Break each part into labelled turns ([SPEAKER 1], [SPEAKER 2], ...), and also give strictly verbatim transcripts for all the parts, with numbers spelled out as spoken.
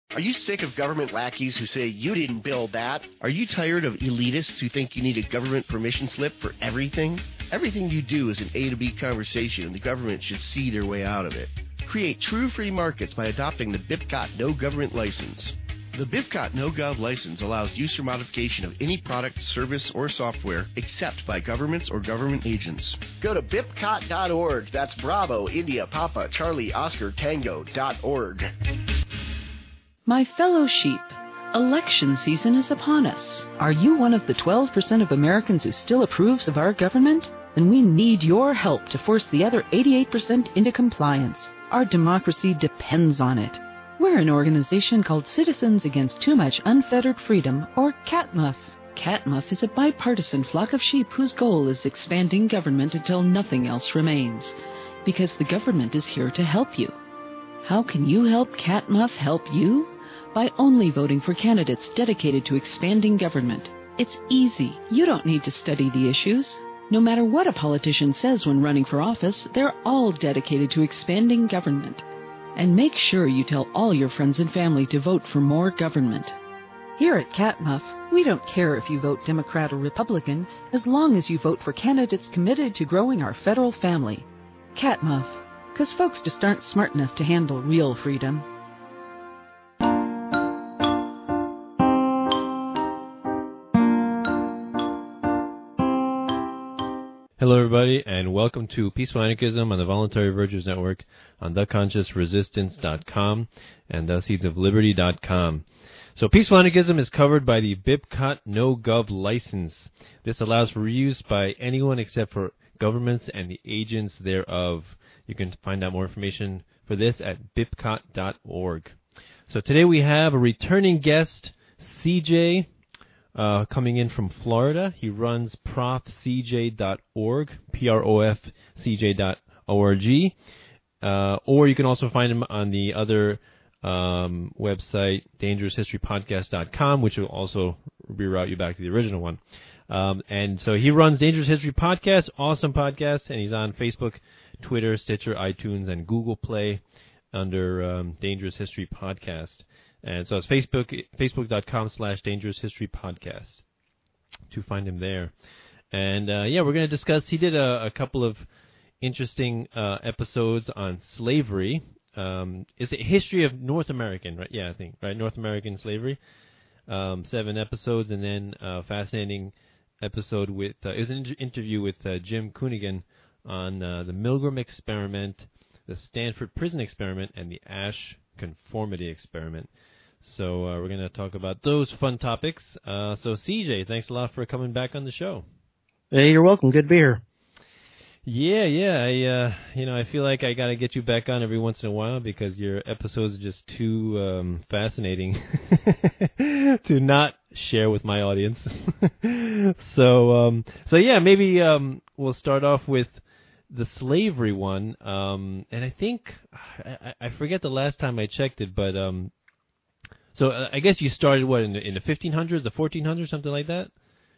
[SPEAKER 1] Are you sick of government lackeys who say you didn't build that? Are you tired of elitists who think you need a government permission slip for everything? Everything you do is an A to B conversation, and the government should see their way out of it. Create true free markets by adopting the B I P C O T No Government License. The B I P C O T No Gov license allows use or modification of any product, service, or software except by governments or government agents. Go to B I P C O T dot org. That's Bravo, India, Papa, Charlie, Oscar, Tango dot org.
[SPEAKER 2] My fellow sheep, election season is upon us. Are you one of the twelve percent of Americans who still approves of our government? Then we need your help to force the other eighty-eight percent into compliance. Our democracy depends on it. We're an organization called Citizens Against Too Much Unfettered Freedom, or CATMUF. CATMUF is a bipartisan flock of sheep whose goal is expanding government until nothing else remains. Because the government is here to help you. How can you help CATMUF help you? By only voting for candidates dedicated to expanding government. It's easy. You don't need to study the issues. No matter what a politician says when running for office, they're all dedicated to expanding government. And make sure you tell all your friends and family to vote for more government. Here at CATMUF, we don't care if you vote Democrat or Republican, as long as you vote for candidates committed to growing our federal family. CATMUF, because folks just aren't smart enough to handle real freedom.
[SPEAKER 3] Hello, everybody, and welcome to Peaceful Anarchism on the Voluntary Virtues Network on the conscious resistance dot com and the seeds of liberty dot com. So Peaceful Anarchism is covered by the B I P C O T No Gov license. This allows for reuse by anyone except for governments and the agents thereof. You can find out more information for this at B I P C O T dot org. So today we have a returning guest, C J, Uh, coming in from Florida. He runs prof c j dot org, P R O F C J dot org. Uh, or you can also find him on the other um, website, dangerous history podcast dot com, which will also reroute you back to the original one. Um, and so he runs Dangerous History Podcast, awesome podcast, and he's on Facebook, Twitter, Stitcher, iTunes, and Google Play under um, Dangerous History Podcast. And so it's Facebook, facebook.com slash Dangerous History Podcast to find him there. And, uh, yeah, we're going to discuss, he did a, a couple of interesting uh, episodes on slavery. Um, is it History of North American, right? Yeah, I think, right? North American slavery. Um, seven episodes, and then a fascinating episode with, uh, it was an inter- interview with uh, Jim Coonigan on uh, the Milgram experiment, the Stanford prison experiment, and the Asch conformity experiment. So uh, we're going to talk about those fun topics. Uh, so C J, thanks a lot for coming back on the show.
[SPEAKER 4] Hey, you're welcome. Good to be here.
[SPEAKER 3] Yeah, yeah. I, uh, you know, I feel like I got to get you back on every once in a while because your episodes are just too um, fascinating to not share with my audience. so, um, so yeah, maybe um, we'll start off with the slavery one. Um, and I think I, I forget the last time I checked it, but um, so uh, I guess you started what in the, in the fifteen hundreds, the fourteen hundreds, something like that.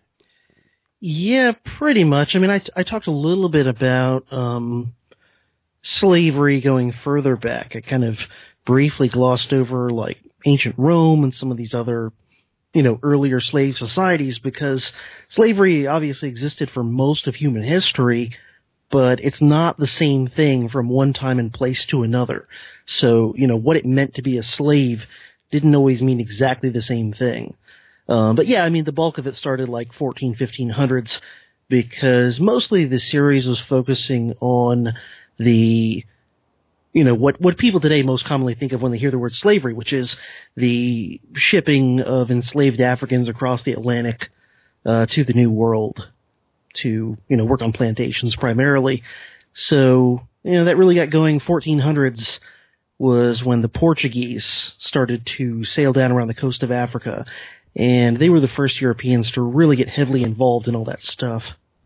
[SPEAKER 4] Yeah, pretty much. I mean, I, I talked a little bit about um, slavery going further back. I kind of briefly glossed over, like, ancient Rome and some of these other, you know, earlier slave societies, because slavery obviously existed for most of human history, but it's not the same thing from one time and place to another. So, you know, what it meant to be a slave didn't always mean exactly the same thing. Um, but yeah, I mean, the bulk of it started like fourteen, fifteen hundreds, because mostly the series was focusing on the, you know, what, what people today most commonly think of when they hear the word slavery, which is the shipping of enslaved Africans across the Atlantic uh, to the New World to, you know, work on plantations primarily. So, you know, that really got going. fourteen hundreds was when the Portuguese started to sail down around the coast of Africa, and they were the first Europeans to really get heavily involved in all that stuff.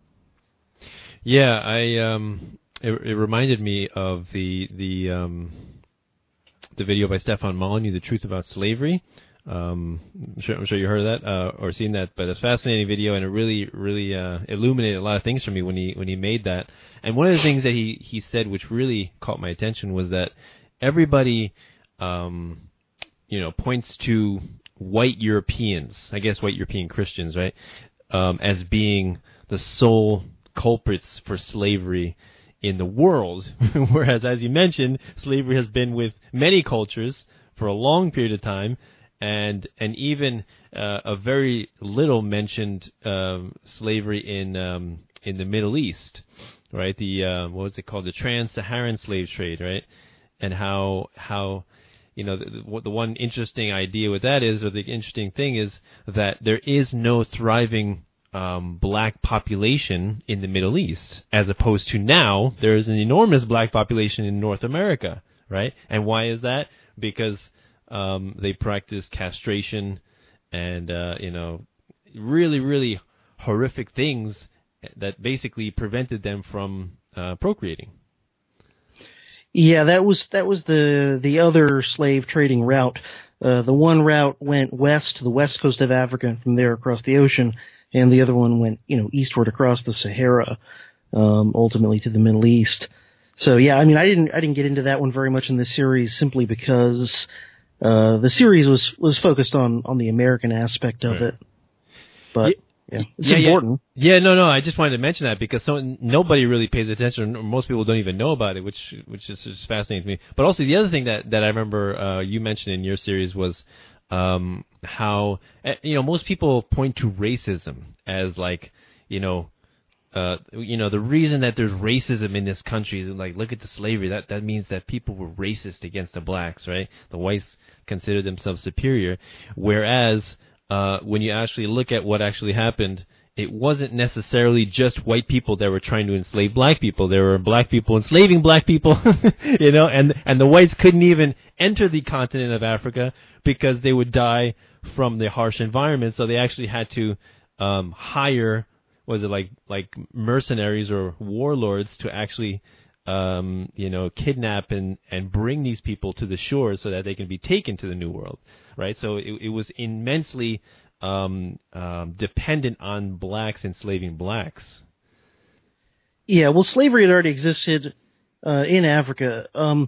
[SPEAKER 3] Yeah, I um, it, it reminded me of the the um, the video by Stefan Molyneux, The Truth About Slavery. Um, I'm sure, I'm sure you heard of that uh, or seen that, but it's a fascinating video, and it really, really uh, illuminated a lot of things for me when he when he made that. And one of the things that he, he said, which really caught my attention, was that everybody, um, you know, points to white Europeans, I guess white European Christians, right, um, as being the sole culprits for slavery in the world, whereas, as you mentioned, slavery has been with many cultures for a long period of time, and and even uh, a very little mentioned um, slavery in um, in the Middle East, right? The uh, what was it called? The Trans-Saharan slave trade, right? And how how you know the, the one interesting idea with that is, or the interesting thing is that there is no thriving um, black population in the Middle East, as opposed to now there is an enormous black population in North America, right? And why is that? Because um, they practice castration and uh, you know really really horrific things that basically prevented them from uh, procreating.
[SPEAKER 4] Yeah, that was that was the the other slave trading route. Uh, the one route went west to the west coast of Africa, and from there across the ocean, and the other one went, you know, eastward across the Sahara, um, ultimately to the Middle East. So yeah, I mean, I didn't I didn't get into that one very much in the series simply because uh, the series was was focused on on the American aspect of
[SPEAKER 3] right.
[SPEAKER 4] it, but.
[SPEAKER 3] Yeah.
[SPEAKER 4] Yeah, it's
[SPEAKER 3] yeah,
[SPEAKER 4] important.
[SPEAKER 3] Yeah. yeah, no, no. I just wanted to mention that because so, nobody really pays attention. Or most people don't even know about it, which which is just fascinating to me. But also the other thing that, that I remember uh, you mentioned in your series was um, how you know most people point to racism as like you know uh, you know the reason that there's racism in this country is like look at the slavery. That that means that people were racist against the blacks, right? The whites considered themselves superior, whereas Uh, when you actually look at what actually happened, it wasn't necessarily just white people that were trying to enslave black people. There were black people enslaving black people, you know, and, and the whites couldn't even enter the continent of Africa because they would die from the harsh environment. So they actually had to um, hire, was it like like mercenaries or warlords to actually, um, you know, kidnap and, and bring these people to the shores so that they can be taken to the New World. Right, so it, it was immensely um, um, dependent on blacks enslaving blacks.
[SPEAKER 4] Yeah, well, slavery had already existed uh, in Africa. Um,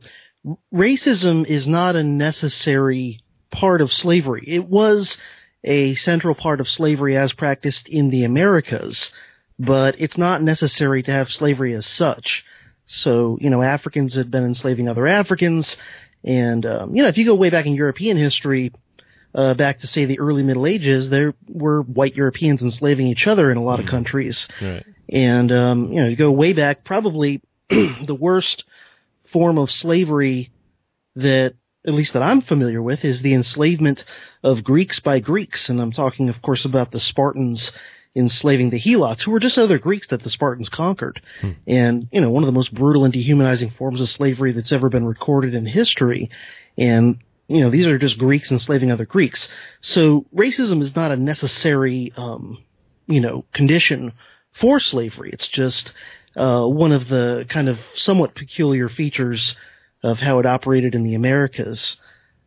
[SPEAKER 4] racism is not a necessary part of slavery. It was a central part of slavery as practiced in the Americas, but it's not necessary to have slavery as such. So, you know, Africans had been enslaving other Africans. And, um, you know, if you go way back in European history, uh, back to, say, the early Middle Ages, there were white Europeans enslaving each other in a lot of countries.
[SPEAKER 3] Right.
[SPEAKER 4] And, um, you know, you go way back, probably the worst form of slavery that, at least that I'm familiar with, is the enslavement of Greeks by Greeks. And I'm talking, of course, about the Spartans enslaving the Helots, who were just other Greeks that the Spartans conquered. Hmm. And, you know, one of the most brutal and dehumanizing forms of slavery that's ever been recorded in history. And, you know, these are just Greeks enslaving other Greeks. So racism is not a necessary, um, you know, condition for slavery. It's just uh, one of the kind of somewhat peculiar features of how it operated in the Americas.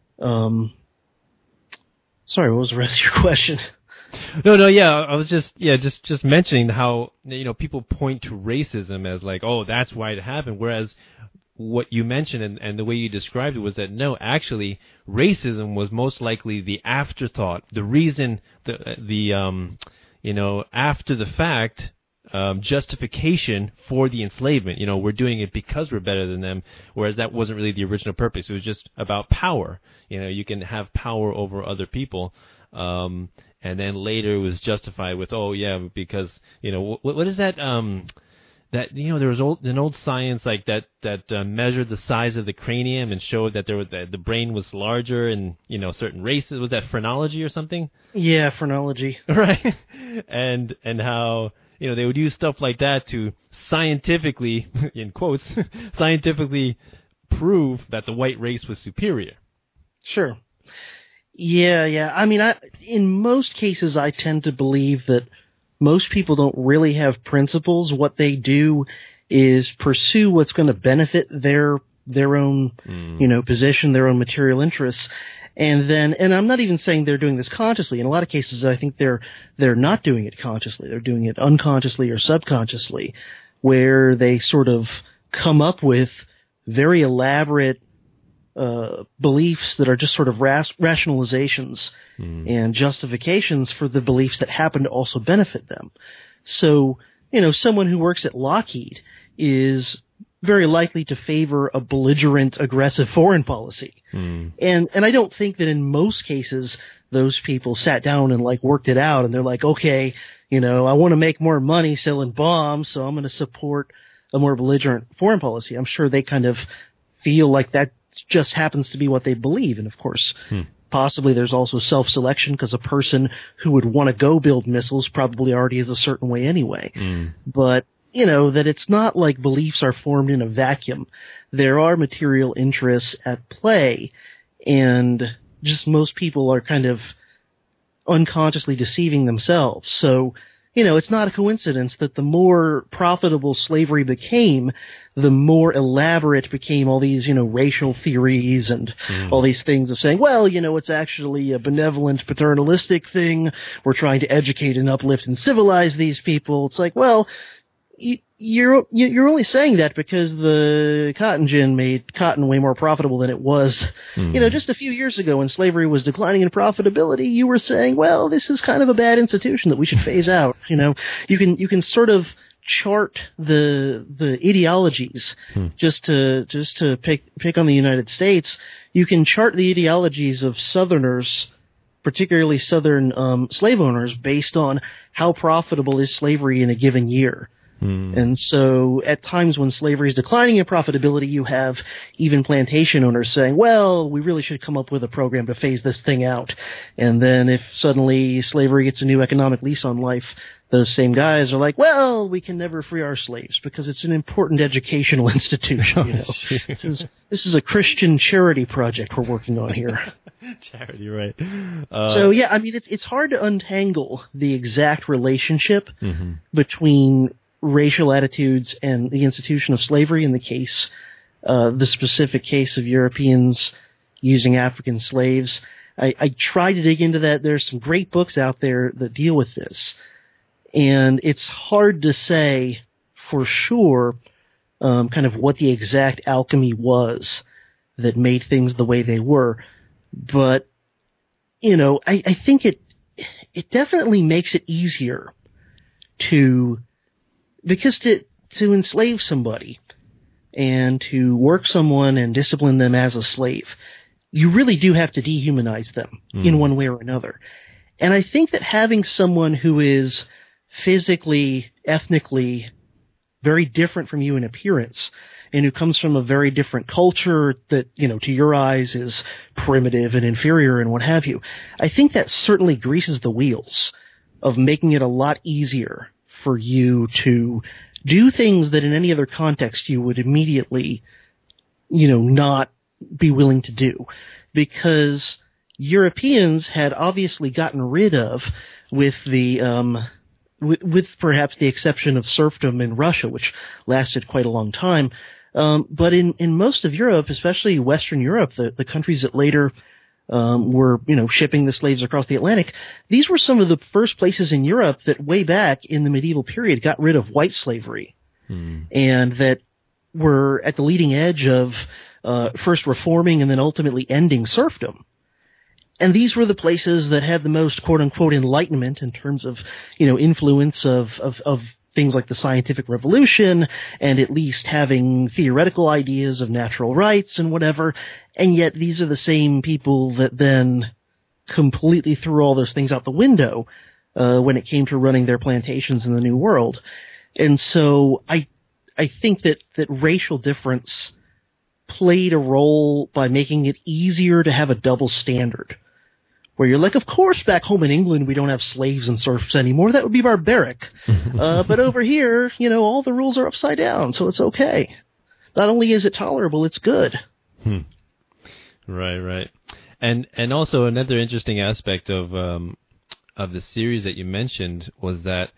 [SPEAKER 4] Um, sorry, what was the rest of your question?
[SPEAKER 3] No, no, yeah, I was just, yeah, just, just mentioning how, you know, people point to racism as like, oh, that's why it happened, whereas what you mentioned and, and the way you described it was that, no, actually, racism was most likely the afterthought, the reason, the, the um, you know, after the fact, um, justification for the enslavement. You know, we're doing it because we're better than them, whereas that wasn't really the original purpose. It was just about power. You know, you can have power over other people. Um, and then later it was justified with, oh yeah, because, you know, what, what is that, um, that, you know, there was old, an old science like that, that uh, measured the size of the cranium and showed that there was, that the brain was larger in, you know, certain races. Was that phrenology or something?
[SPEAKER 4] Yeah, phrenology.
[SPEAKER 3] Right. And, and how, you know, they would use stuff like that to scientifically, in quotes, scientifically prove that the white race was superior.
[SPEAKER 4] Sure. Yeah, yeah. I mean, I, in most cases, I tend to believe that most people don't really have principles. What they do is pursue what's going to benefit their their own, mm. you know, position, their own material interests. And then, and I'm not even saying they're doing this consciously. In a lot of cases, I think they're they're not doing it consciously. They're doing it unconsciously or subconsciously, where they sort of come up with very elaborate uh, beliefs that are just sort of ras- rationalizations mm. and justifications for the beliefs that happen to also benefit them. So, you know, someone who works at Lockheed is very likely to favor a belligerent, aggressive foreign policy. Mm. And, and I don't think that in most cases those people sat down and like worked it out and they're like, okay, you know, I want to make more money selling bombs, so I'm going to support a more belligerent foreign policy. I'm sure they kind of feel like that just happens to be what they believe. And of course, hmm. possibly there's also self-selection because a person who would want to go build missiles probably already is a certain way anyway. Mm. But, you know, that it's not like beliefs are formed in a vacuum. There are material interests at play, and just most people are kind of unconsciously deceiving themselves. So, you know, it's not a coincidence that the more profitable slavery became, the more elaborate became all these, you know, racial theories and mm. all these things of saying, well, you know, it's actually a benevolent, paternalistic thing. We're trying to educate and uplift and civilize these people. It's like, well, you're you're only saying that because the cotton gin made cotton way more profitable than it was. Mm. You know, just a few years ago when slavery was declining in profitability, you were saying, well, this is kind of a bad institution that we should phase out. You know, you can you can sort of chart the the ideologies mm. just to just to pick pick on the United States. You can chart the ideologies of Southerners, particularly Southern um, slave owners, based on how profitable is slavery in a given year. Hmm. And so at times when slavery is declining in profitability, you have even plantation owners saying, well, we really should come up with a program to phase this thing out. And then if suddenly slavery gets a new economic lease on life, those same guys are like, well, we can never free our slaves because it's an important educational institution. You know, this is, this is a Christian charity project we're working on here.
[SPEAKER 3] Charity, right. Uh,
[SPEAKER 4] so, yeah, I mean, it's, it's hard to untangle the exact relationship mm-hmm. between racial attitudes and the institution of slavery in the case, uh, the specific case of Europeans using African slaves. I, I tried to dig into that. There's some great books out there that deal with this. And it's hard to say for sure, um, kind of what the exact alchemy was that made things the way they were. But, you know, I, I think it, it definitely makes it easier to Because to to enslave somebody and to work someone and discipline them as a slave, you really do have to dehumanize them mm. in one way or another. And I think that having someone who is physically, ethnically very different from you in appearance and who comes from a very different culture that, you know, to your eyes is primitive and inferior and what have you, I think that certainly greases the wheels of making it a lot easier for you to do things that in any other context you would immediately, you know, not be willing to do. Because Europeans had obviously gotten rid of, with the, um, with, with perhaps the exception of serfdom in Russia, which lasted quite a long time. Um, but in, in most of Europe, especially Western Europe, the, the countries that later Um, were, you know, shipping the slaves across the Atlantic. These were some of the first places in Europe that way back in the medieval period got rid of white slavery hmm. and that were at the leading edge of uh, first reforming and then ultimately ending serfdom. And these were the places that had the most quote-unquote enlightenment in terms of, you know, influence of, of, of things like the scientific revolution and at least having theoretical ideas of natural rights and whatever. And yet these are the same people that then completely threw all those things out the window uh, when it came to running their plantations in the New World. And so I I think that, that racial difference played a role by making it easier to have a double standard. Where you're like, of course, back home in England, we don't have slaves and serfs anymore. That would be barbaric. uh, but over here, you know, all the rules are upside down, so it's okay. Not only is it tolerable, it's good.
[SPEAKER 3] Hmm. Right, right. And and also another interesting aspect of um, of the series that you mentioned was that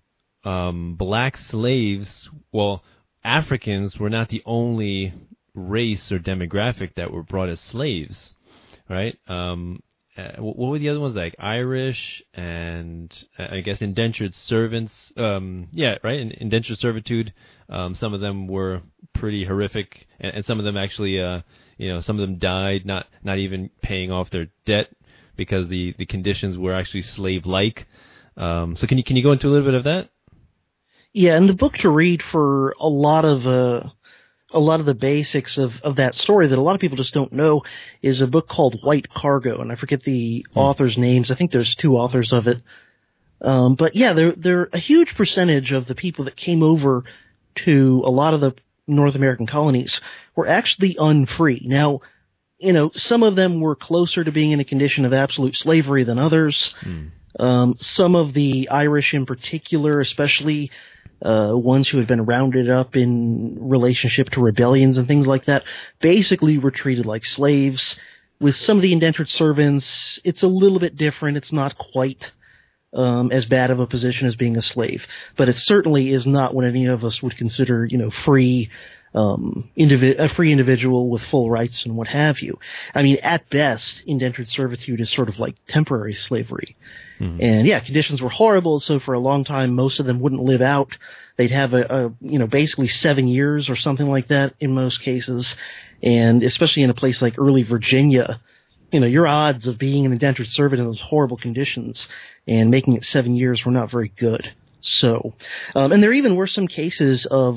[SPEAKER 3] um, black slaves, well, Africans were not the only race or demographic that were brought as slaves, right? Um Uh, what were the other ones, like Irish and uh, I guess indentured servants? Um, yeah, right. In, indentured servitude. Um, some of them were pretty horrific, and, and some of them actually, uh, you know, some of them died, not not even paying off their debt because the, the conditions were actually slave-like. Um, so can you can you go into a little bit of that?
[SPEAKER 4] Yeah, and the book to read for a lot of uh, a lot of the basics of, of that story that a lot of people just don't know is a book called White Cargo, and I forget the hmm. authors' names. I think there's two authors of it. Um, but yeah, they're, they're a huge percentage of the people that came over to a lot of the North American colonies were actually unfree. Now, you know, some of them were closer to being in a condition of absolute slavery than others. Hmm. Um, some of the Irish in particular, especially uh, ones who had been rounded up in relationship to rebellions and things like that, basically were treated like slaves. With some of the indentured servants, it's a little bit different. It's not quite um, as bad of a position as being a slave, but it certainly is not what any of us would consider, you know, free, um, indivi- a free individual with full rights and what have you. I mean, at best, indentured servitude is sort of like temporary slavery. Mm-hmm. And yeah, conditions were horrible, so for a long time, most of them wouldn't live out. They'd have a, a, you know, basically seven years or something like that in most cases. And especially in a place like early Virginia, you know, your odds of being an indentured servant in those horrible conditions and making it seven years were not very good. So, um, and there even were some cases of,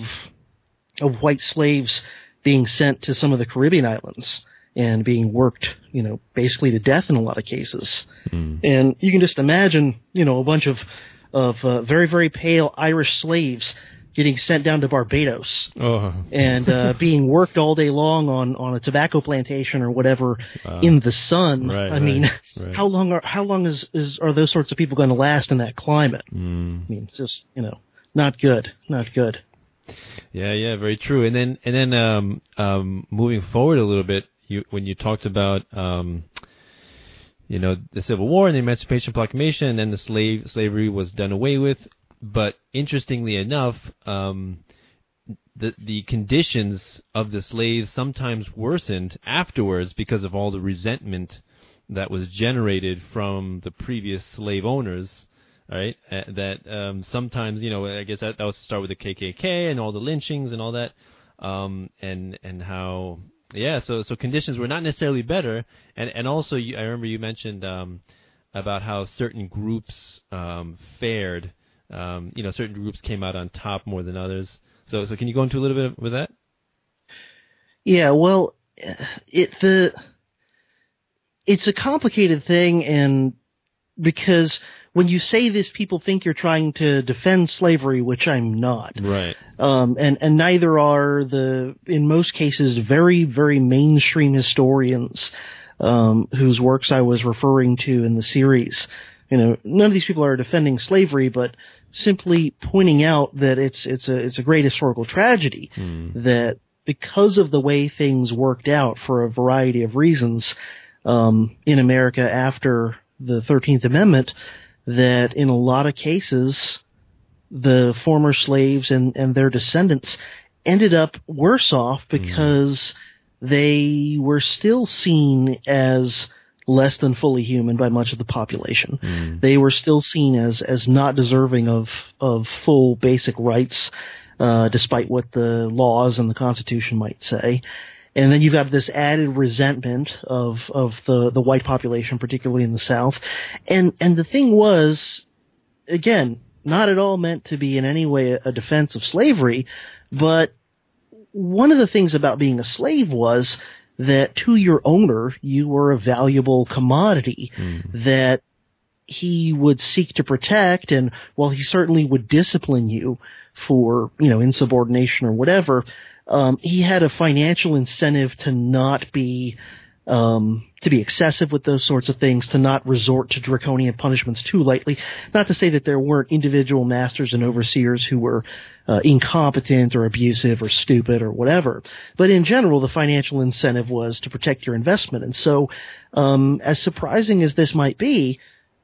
[SPEAKER 4] of white slaves being sent to some of the Caribbean islands and being worked, you know, basically to death in a lot of cases. Mm. And you can just imagine, you know, a bunch of, of, uh, very, very pale Irish slaves getting sent down to Barbados oh. and, uh, being worked all day long on, on a tobacco plantation or whatever uh, in the sun.
[SPEAKER 3] Right,
[SPEAKER 4] I
[SPEAKER 3] right,
[SPEAKER 4] mean,
[SPEAKER 3] right.
[SPEAKER 4] how long are, how long is, is, are those sorts of people going to last in that climate?
[SPEAKER 3] Mm.
[SPEAKER 4] I mean, it's just, you know, not good, not good.
[SPEAKER 3] Yeah, yeah, very true. And then, and then, um, um, moving forward a little bit, you, when you talked about, um, you know, the Civil War and the Emancipation Proclamation, and then the slave slavery was done away with. But interestingly enough, um, the the conditions of the slaves sometimes worsened afterwards because of all the resentment that was generated from the previous slave owners. Right? Uh, that um, sometimes, you know, I guess that, that was to start with the K K K and all the lynchings and all that, um, and and how. Yeah, so so conditions were not necessarily better, and and also you, I remember you mentioned um, about how certain groups um, fared. Um, you know, certain groups came out on top more than others. So so can you go into a little bit with that?
[SPEAKER 4] Yeah, well, it the it's a complicated thing, and because when you say this, people think you're trying to defend slavery, which I'm not.
[SPEAKER 3] Right.
[SPEAKER 4] Um, and, and neither are the, in most cases, very, very mainstream historians, um, whose works I was referring to in the series. You know, none of these people are defending slavery, but simply pointing out that it's, it's a, it's a great historical tragedy mm. that because of the way things worked out for a variety of reasons, um, in America after the thirteenth Amendment, that in a lot of cases, the former slaves and, and their descendants ended up worse off because mm. they were still seen as less than fully human by much of the population. Mm. They were still seen as, as not deserving of, of full basic rights, uh, despite what the laws and the Constitution might say. And then you've got this added resentment of, of the, the white population, particularly in the South. And, and the thing was, again, not at all meant to be in any way a, a defense of slavery, but one of the things about being a slave was that to your owner, you were a valuable commodity mm. that he would seek to protect, and while he certainly would discipline you for, you know, insubordination or whatever, Um, he had a financial incentive to not be, um, to be excessive with those sorts of things, to not resort to draconian punishments too lightly. Not to say that there weren't individual masters and overseers who were, uh, incompetent or abusive or stupid or whatever. But in general, the financial incentive was to protect your investment. And so, um, as surprising as this might be,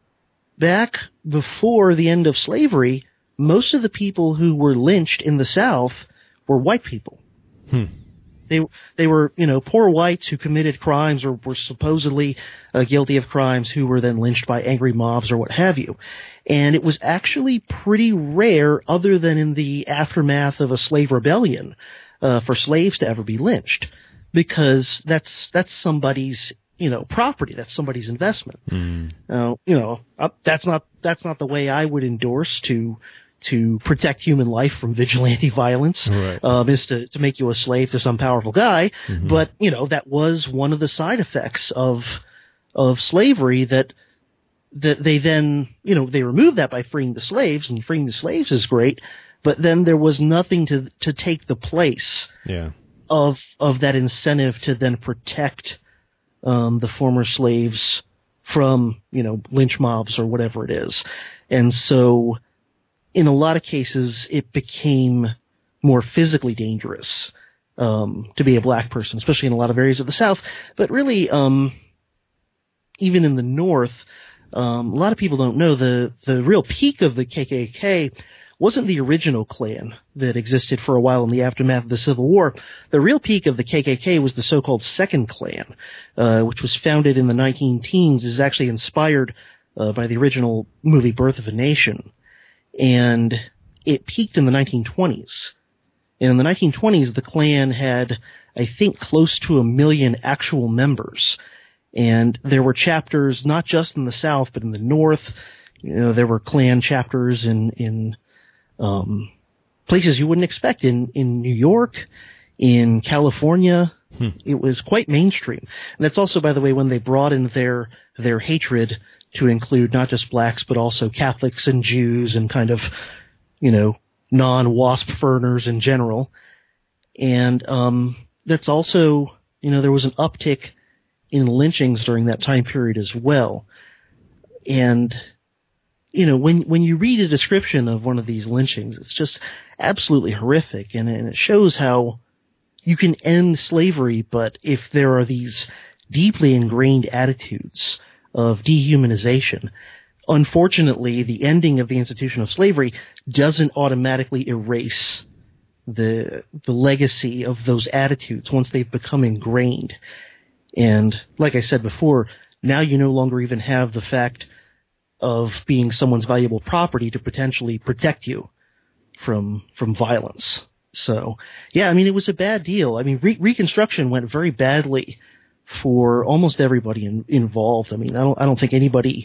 [SPEAKER 4] back before the end of slavery, most of the people who were lynched in the South were white people.
[SPEAKER 3] Hmm.
[SPEAKER 4] They they were, you know, poor whites who committed crimes or were supposedly uh, guilty of crimes who were then lynched by angry mobs or what have you. And it was actually pretty rare, other than in the aftermath of a slave rebellion, uh, for slaves to ever be lynched. because that's that's somebody's you know property, that's somebody's investment.
[SPEAKER 3] Mm.
[SPEAKER 4] Uh, you know, uh, that's not that's not the way I would endorse to to protect human life from vigilante violence.
[SPEAKER 3] Right.
[SPEAKER 4] Um, is to to make you a slave to some powerful guy.
[SPEAKER 3] Mm-hmm.
[SPEAKER 4] But you know, that was one of the side effects of of slavery that. That they then, you know, they removed that by freeing the slaves, and freeing the slaves is great, but then there was nothing to to take the place
[SPEAKER 3] yeah.
[SPEAKER 4] of of that incentive to then protect um, the former slaves from, you know, lynch mobs or whatever it is. And so, in a lot of cases, it became more physically dangerous um, to be a black person, especially in a lot of areas of the South. But really, um, even in the North, Um, a lot of people don't know the, the real peak of the K K K wasn't the original Klan that existed for a while in the aftermath of the Civil War. The real peak of the K K K was the so-called Second Klan, uh, which was founded in the nineteen teens, is actually inspired uh, by the original movie Birth of a Nation. And it peaked in the nineteen twenties. And in the nineteen twenties, the Klan had, I think, close to a million actual members. And there were chapters not just in the South, but in the North. You know, there were Klan chapters in in um, places you wouldn't expect. In in New York, in California, hmm. It was quite mainstream. And that's also, by the way, when they broadened their their hatred to include not just blacks, but also Catholics and Jews and kind of, you know, non-WASP furners in general. And um, that's also, you know, there was an uptick in lynchings during that time period as well. And, you know, when when you read a description of one of these lynchings, it's just absolutely horrific, and, and it shows how you can end slavery, but if there are these deeply ingrained attitudes of dehumanization, unfortunately, the ending of the institution of slavery doesn't automatically erase the the legacy of those attitudes once they've become ingrained. And like I said before, now you no longer even have the fact of being someone's valuable property to potentially protect you from from violence. So, yeah, I mean, it was a bad deal. I mean, re- Reconstruction went very badly for almost everybody in, involved. I mean, I don't I don't think anybody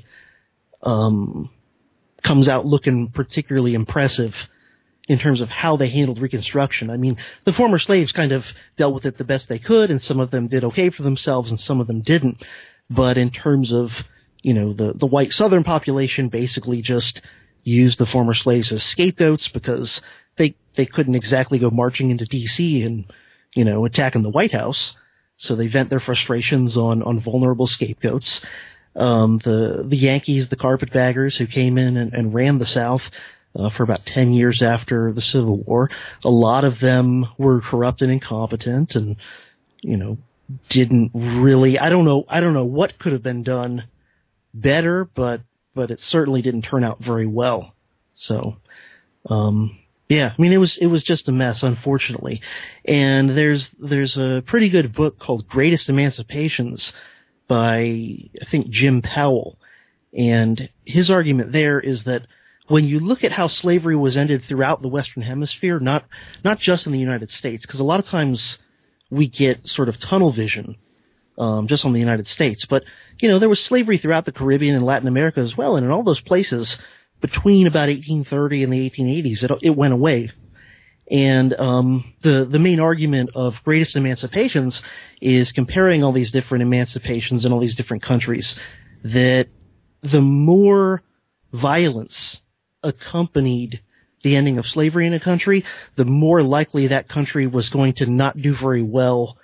[SPEAKER 4] um, comes out looking particularly impressive in terms of how they handled Reconstruction. I mean, the former slaves kind of dealt with it the best they could, and some of them did okay for themselves, and some of them didn't. But in terms of, you know, the, the white Southern population basically just used the former slaves as scapegoats because they, they couldn't exactly go marching into D C and, you know, attacking the White House. So they vent their frustrations on, on vulnerable scapegoats. Um, the, the Yankees, the carpetbaggers who came in and, and ran the South, Uh, for about ten years after the Civil War. A lot of them were corrupt and incompetent and, you know, didn't really, I don't know, I don't know what could have been done better, but, but it certainly didn't turn out very well. So, um, yeah, I mean, it was, it was just a mess, unfortunately. And there's, there's a pretty good book called Greatest Emancipations by, I think, Jim Powell. And his argument there is that when you look at how slavery was ended throughout the Western Hemisphere, not not just in the United States, because a lot of times we get sort of tunnel vision um, just on the United States. But, you know, there was slavery throughout the Caribbean and Latin America as well, and in all those places between about eighteen thirty and the eighteen eighties, it, it went away. And um, the, the main argument of Greatest Emancipations is comparing all these different emancipations in all these different countries, that the more violence accompanied the ending of slavery in a country, the more likely that country was going to not do very well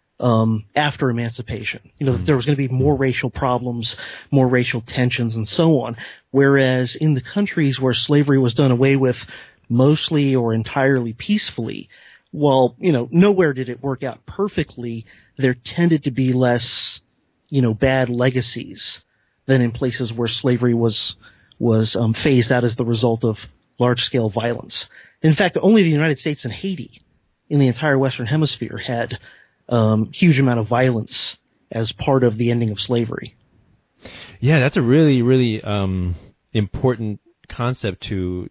[SPEAKER 4] um, after emancipation. You know, mm-hmm. there was going to be more racial problems, more racial tensions, and so on. Whereas in the countries where slavery was done away with mostly or entirely peacefully, while, you know, nowhere did it work out perfectly, there tended to be less, you know, bad legacies than in places where slavery was was um, phased out as the result of large-scale violence. In fact, only the United States and Haiti in the entire Western Hemisphere had um, huge amount of violence as part of the ending of slavery.
[SPEAKER 3] Yeah, that's a really, really um, important concept to to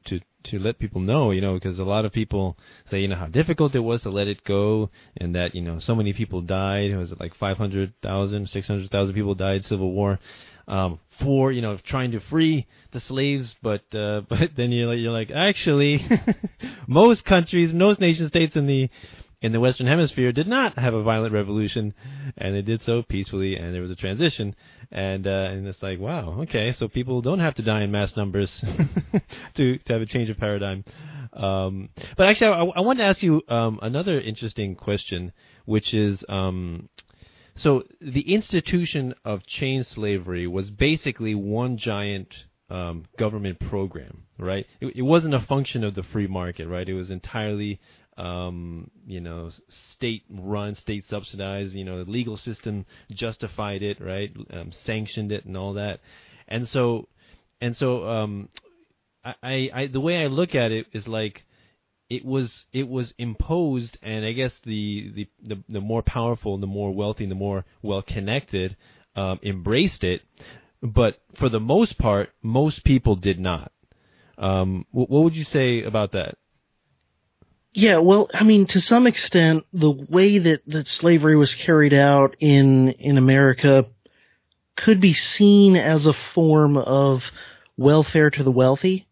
[SPEAKER 3] to let people know, you know, because a lot of people say, you know, how difficult it was to let it go, and that, you know, so many people died. Was it like five hundred thousand, six hundred thousand people died Civil War um, for, you know, trying to free the slaves, but uh, but then you're like, you're like actually, most countries, most nation states in the in the Western Hemisphere did not have a violent revolution, and they did so peacefully, and there was a transition, and uh, and it's like, wow, okay, so people don't have to die in mass numbers to to have a change of paradigm. Um, but actually, I, I wanted to ask you um, another interesting question, which is, um, so the institution of chain slavery was basically one giant um, government program, right? It, it wasn't a function of the free market, right? It was entirely Um, you know, state-run, state-subsidized. You know, the legal system justified it, right? Um, sanctioned it, and all that. And so, and so, um, I, I, the way I look at it is like it was, it was imposed, and I guess the, the, the, the more powerful, the more wealthy, the more well-connected, um, embraced it. But for the most part, most people did not. Um, what, what would you say about that?
[SPEAKER 4] Yeah, well, I mean, to some extent, the way that, that slavery was carried out in in America could be seen as a form of welfare to the wealthy,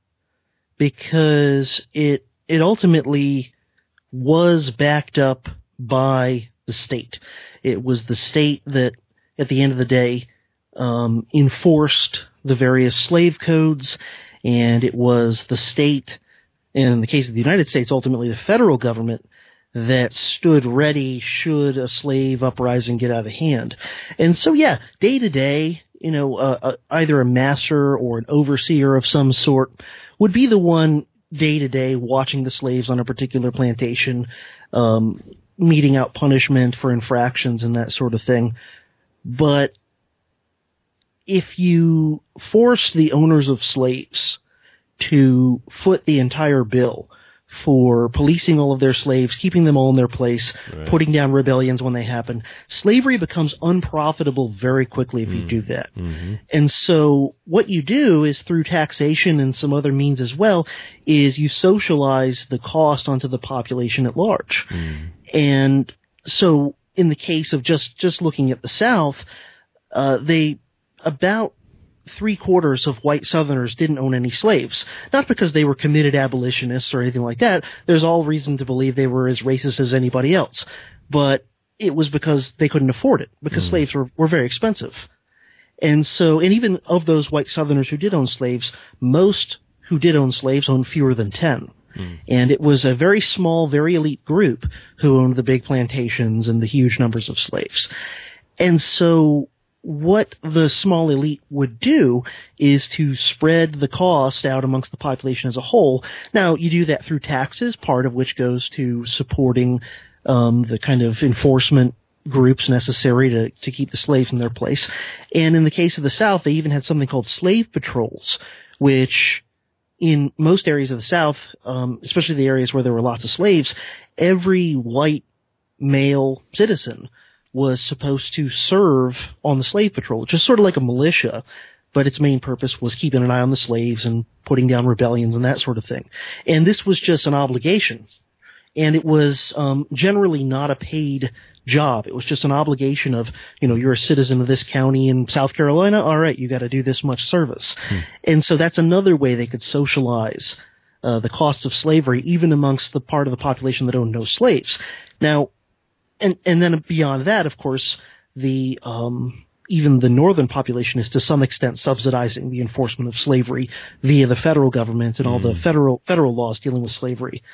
[SPEAKER 4] because it it ultimately was backed up by the state. It was the state that, at the end of the day, um, enforced the various slave codes, and it was the state, and in the case of the United States, ultimately the federal government, that stood ready should a slave uprising get out of hand. And so, yeah, day to day, you know, uh, uh, either a master or an overseer of some sort would be the one day to day watching the slaves on a particular plantation, um, meting out punishment for infractions and that sort of thing. But if you force the owners of slaves to foot the entire bill for policing all of their slaves, keeping them all in their place, right, putting down rebellions when they happen, slavery becomes unprofitable very quickly if mm. you do that. Mm-hmm. And so what you do is, through taxation and some other means as well, is you socialize the cost onto the population at large. Mm. And so in the case of just, just looking at the South, uh, they about three quarters of white Southerners didn't own any slaves. Not because they were committed abolitionists or anything like that. There's all reason to believe they were as racist as anybody else. But it was because they couldn't afford it, because mm. slaves were, were very expensive. And so, and even of those white Southerners who did own slaves, most who did own slaves owned fewer than ten. Mm. And it was a very small, very elite group who owned the big plantations and the huge numbers of slaves. And so what the small elite would do is to spread the cost out amongst the population as a whole. Now, you do that through taxes, part of which goes to supporting um, the kind of enforcement groups necessary to, to keep the slaves in their place. And in the case of the South, they even had something called slave patrols, which in most areas of the South, um, especially the areas where there were lots of slaves, every white male citizen was supposed to serve on the slave patrol, which is sort of like a militia, but its main purpose was keeping an eye on the slaves and putting down rebellions and that sort of thing. And this was just an obligation. And it was um, generally not a paid job. It was just an obligation of, you know, you're a citizen of this county in South Carolina, all right, you got to do this much service. Hmm. And so that's another way they could socialize uh, the costs of slavery, even amongst the part of the population that owned no slaves. Now, And, and then beyond that, of course, the um, even the northern population is to some extent subsidizing the enforcement of slavery via the federal government and all mm. the federal federal laws dealing with slavery.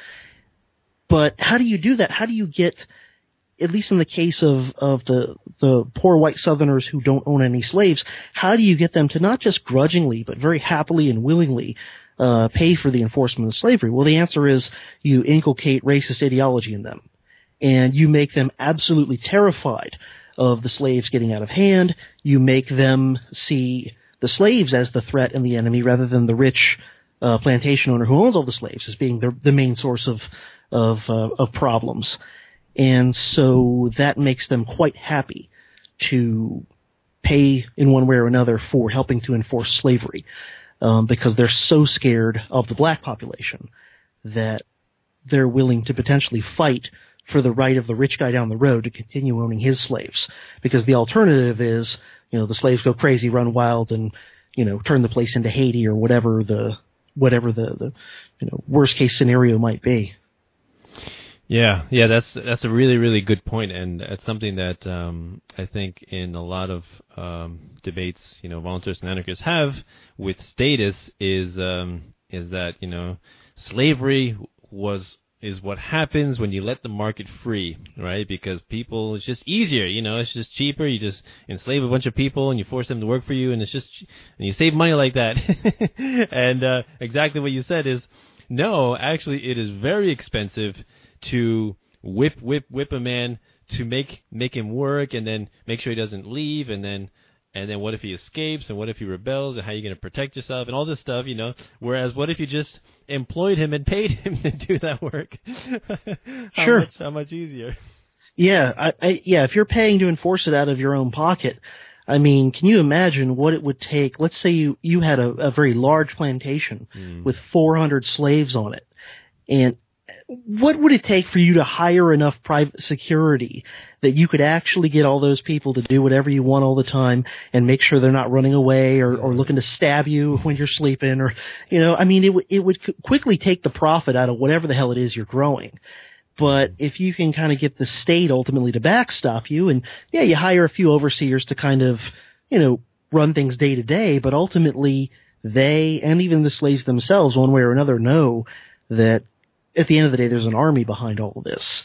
[SPEAKER 4] But how do you do that? How do you get, at least in the case of, of the the poor white Southerners who don't own any slaves, how do you get them to not just grudgingly but very happily and willingly uh, pay for the enforcement of slavery? Well, the answer is you inculcate racist ideology in them. And you make them absolutely terrified of the slaves getting out of hand. You make them see the slaves as the threat and the enemy, rather than the rich uh, plantation owner who owns all the slaves as being the, the main source of of, uh, of problems. And so that makes them quite happy to pay in one way or another for helping to enforce slavery. um, because they're so scared of the black population that they're willing to potentially fight for the right of the rich guy down the road to continue owning his slaves. Because the alternative is, you know, the slaves go crazy, run wild, and, you know, turn the place into Haiti or whatever the whatever the, the you know worst case scenario might be.
[SPEAKER 3] Yeah, yeah, that's that's a really, really good point, and it's something that um, I think in a lot of um, debates, you know, voluntarists and anarchists have with status is um, is that, you know, slavery was is what happens when you let the market free, right? Because people, it's just easier, you know, it's just cheaper. You just enslave a bunch of people and you force them to work for you, and it's just and you save money like that. And uh, exactly what you said is, no, actually, it is very expensive to whip, whip, whip a man to make make him work, and then make sure he doesn't leave, and then and then what if he escapes, and what if he rebels, and how are you going to protect yourself, and all this stuff, you know. Whereas, what if you just employed him and paid him to do that work? how
[SPEAKER 4] Sure.
[SPEAKER 3] Much, how much easier?
[SPEAKER 4] Yeah, I, I, yeah. If you're paying to enforce it out of your own pocket, I mean, can you imagine what it would take? Let's say you you had a, a very large plantation
[SPEAKER 3] Mm.
[SPEAKER 4] with four hundred slaves on it, and what would it take for you to hire enough private security that you could actually get all those people to do whatever you want all the time and make sure they're not running away or, or looking to stab you when you're sleeping, or, you know, I mean, it, w- it would quickly take the profit out of whatever the hell it is you're growing. But if you can kind of get the state ultimately to backstop you, and yeah, you hire a few overseers to kind of, you know, run things day to day, but ultimately they, and even the slaves themselves, one way or another, know that at the end of the day, there's an army behind all of this.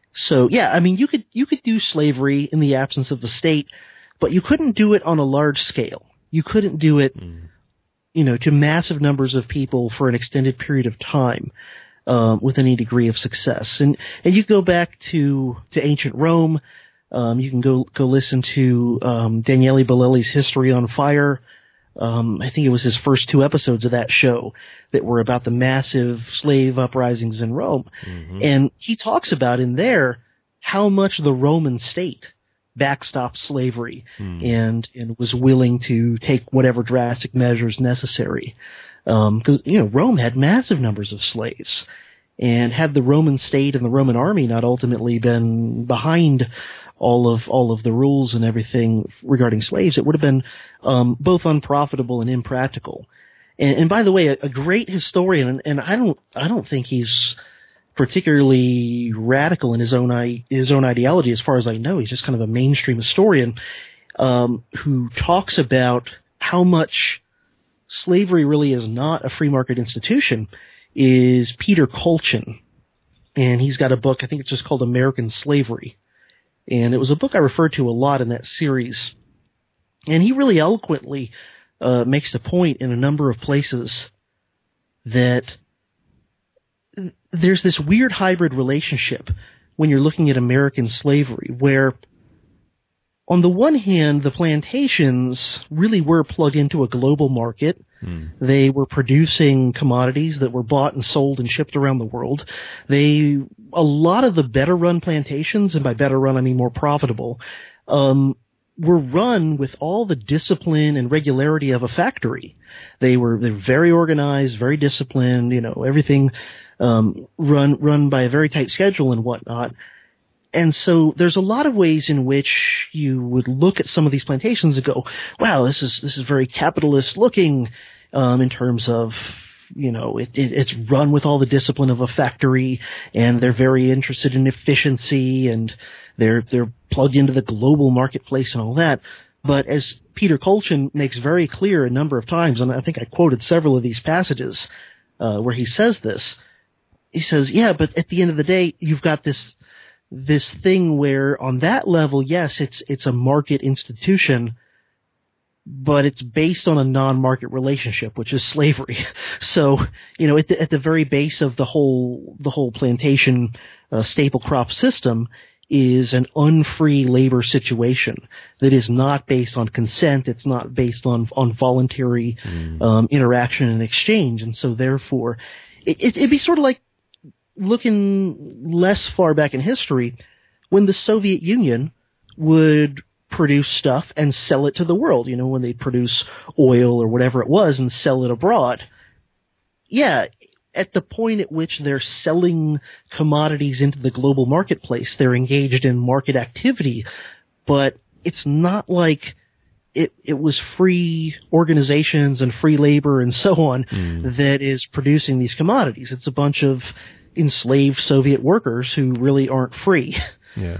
[SPEAKER 4] So yeah, I mean, you could you could do slavery in the absence of the state, but you couldn't do it on a large scale. You couldn't do it, mm. you know, to massive numbers of people for an extended period of time um, with any degree of success. And and you go back to to ancient Rome. Um, you can go go listen to um, Daniele Bolelli's History on Fire. Um, I think it was his first two episodes of that show that were about the massive slave uprisings in Rome. Mm-hmm. And he talks about in there how much the Roman state backstopped slavery mm. and, and was willing to take whatever drastic measures necessary. Um, cause, you know, Rome had massive numbers of slaves. And had the Roman state and the Roman army not ultimately been behind all of all of the rules and everything regarding slaves, it would have been um, both unprofitable and impractical. And, and by the way, a, a great historian, and, and I don't I don't think he's particularly radical in his own I, his own ideology, as far as I know. He's just kind of a mainstream historian um, who talks about how much slavery really is not a free market institution. Is Peter Kolchin, and he's got a book, I think it's just called American Slavery, and it was a book I referred to a lot in that series, and he really eloquently uh, makes the point in a number of places that there's this weird hybrid relationship when you're looking at American slavery, where on the one hand, the plantations really were plugged into a global market. Mm. They were producing commodities that were bought and sold and shipped around the world. They, a lot of the better run plantations, and by better run I mean more profitable, um, were run with all the discipline and regularity of a factory. They were, they were very organized, very disciplined, you know, everything, um, run, run by a very tight schedule and whatnot. And so there's a lot of ways in which you would look at some of these plantations and go, wow, this is, this is very capitalist looking, um, in terms of, you know, it, it, it's run with all the discipline of a factory, and they're very interested in efficiency, and they're, they're plugged into the global marketplace and all that. But as Peter Kolchin makes very clear a number of times, and I think I quoted several of these passages, uh, where he says this, he says, yeah, but at the end of the day, you've got this, this thing where on that level, yes, it's, it's a market institution, but it's based on a non-market relationship, which is slavery. So, you know, at the, at the very base of the whole, the whole plantation, uh, staple crop system is an unfree labor situation that is not based on consent. It's not based on, on voluntary, mm. um, interaction and exchange. And so therefore, it, it, it'd be sort of like, looking less far back in history, when the Soviet Union would produce stuff and sell it to the world, you know, when they produce oil or whatever it was and sell it abroad. Yeah, at the point at which they're selling commodities into the global marketplace, they're engaged in market activity, but it's not like it it was free organizations and free labor and so on mm. that is producing these commodities. It's a bunch of enslaved Soviet workers who really aren't free.
[SPEAKER 3] Yeah.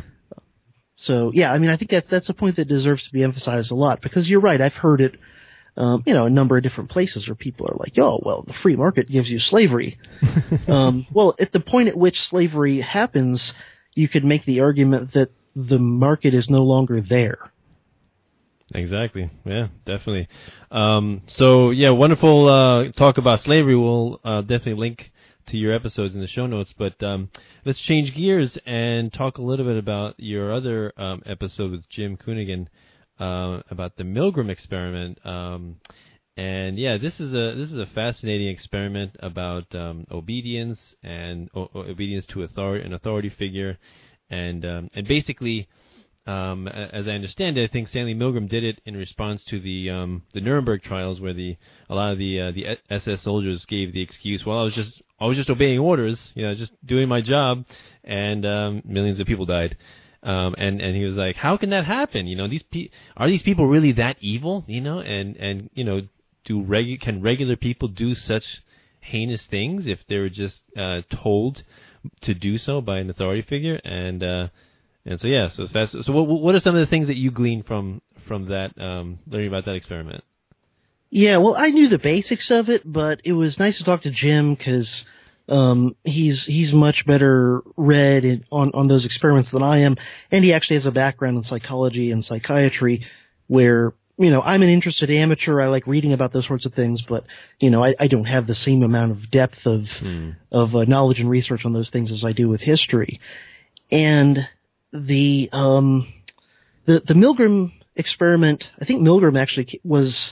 [SPEAKER 4] So, yeah, I mean, I think that that's a point that deserves to be emphasized a lot, because you're right, I've heard it, um, you know, a number of different places where people are like, oh, well, the free market gives you slavery. um, well, at the point at which slavery happens, you could make the argument that the market is no longer there.
[SPEAKER 3] Exactly. Yeah, definitely. Um, so, yeah, wonderful uh, talk about slavery. We'll uh, definitely link to your episodes in the show notes. But um, let's change gears and talk a little bit about your other um, episode with Jim Coonigan uh, about the Milgram experiment. Um, and yeah, this is a this is a fascinating experiment about um, obedience and o- obedience to authority, an authority figure, and um, and basically. Um, as I understand it, I think Stanley Milgram did it in response to the um, the Nuremberg trials, where the a lot of the uh, the S S soldiers gave the excuse, "Well, I was just I was just obeying orders, you know, just doing my job," and um, millions of people died. Um, and and he was like, "How can that happen? You know, these pe- are these people really that evil? You know, and and you know, do regu- can regular people do such heinous things if they were just uh, told to do so by an authority figure?" And uh, And so yeah, so it's fast. So what what are some of the things that you gleaned from from that um, learning about that experiment?
[SPEAKER 4] Yeah, well, I knew the basics of it, but it was nice to talk to Jim because um, he's he's much better read in, on on those experiments than I am, and he actually has a background in psychology and psychiatry, where you know I'm an interested amateur. I like reading about those sorts of things, but you know I, I don't have the same amount of depth of hmm. of uh, knowledge and research on those things as I do with history, and The um the the Milgram experiment, I think Milgram actually was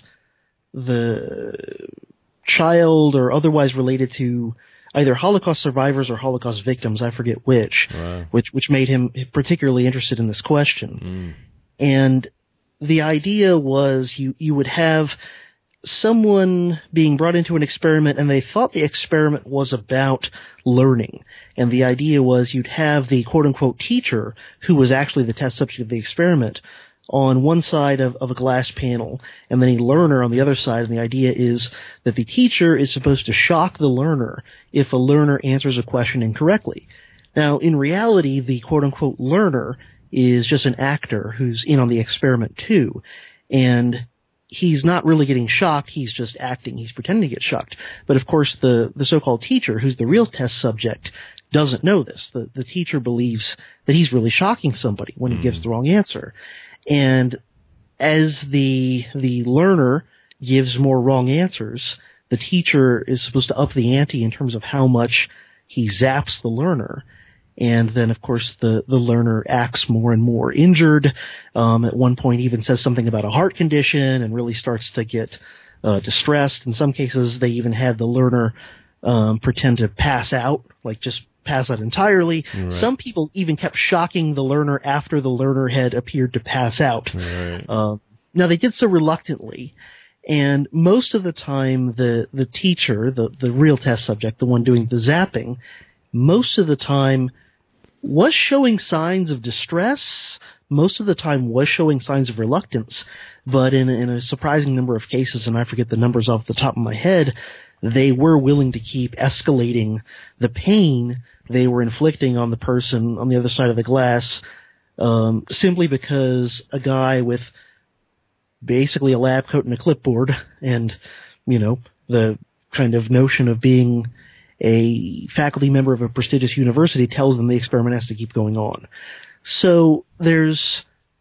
[SPEAKER 4] the child or otherwise related to either Holocaust survivors or Holocaust victims, I forget which, wow. which which made him particularly interested in this question. Mm. And the idea was you you would have someone being brought into an experiment, and they thought the experiment was about learning. And the idea was you'd have the quote-unquote teacher, who was actually the test subject of the experiment, on one side of, of a glass panel, and then a learner on the other side. And the idea is that the teacher is supposed to shock the learner if a learner answers a question incorrectly. Now, in reality, the quote-unquote learner is just an actor who's in on the experiment too. And he's not really getting shocked, he's just acting, he's pretending to get shocked. But of course the, the so-called teacher, who's the real test subject, doesn't know this. The, the teacher believes that he's really shocking somebody when he mm. gives the wrong answer. And as the, the learner gives more wrong answers, the teacher is supposed to up the ante in terms of how much he zaps the learner. And then, of course, the, the learner acts more and more injured. Um, at one point, even says something about a heart condition and really starts to get uh, distressed. In some cases, they even had the learner um, pretend to pass out, like just pass out entirely. Right. Some people even kept shocking the learner after the learner had appeared to pass out.
[SPEAKER 3] Right.
[SPEAKER 4] Uh, now, they did so reluctantly. And most of the time, the, the teacher, the, the real test subject, the one doing the zapping, most of the time was showing signs of distress, most of the time was showing signs of reluctance, but in, in a surprising number of cases, and I forget the numbers off the top of my head, they were willing to keep escalating the pain they were inflicting on the person on the other side of the glass, um, simply because a guy with basically a lab coat and a clipboard and, you know, the kind of notion of being a faculty member of a prestigious university tells them the experiment has to keep going on. So there's,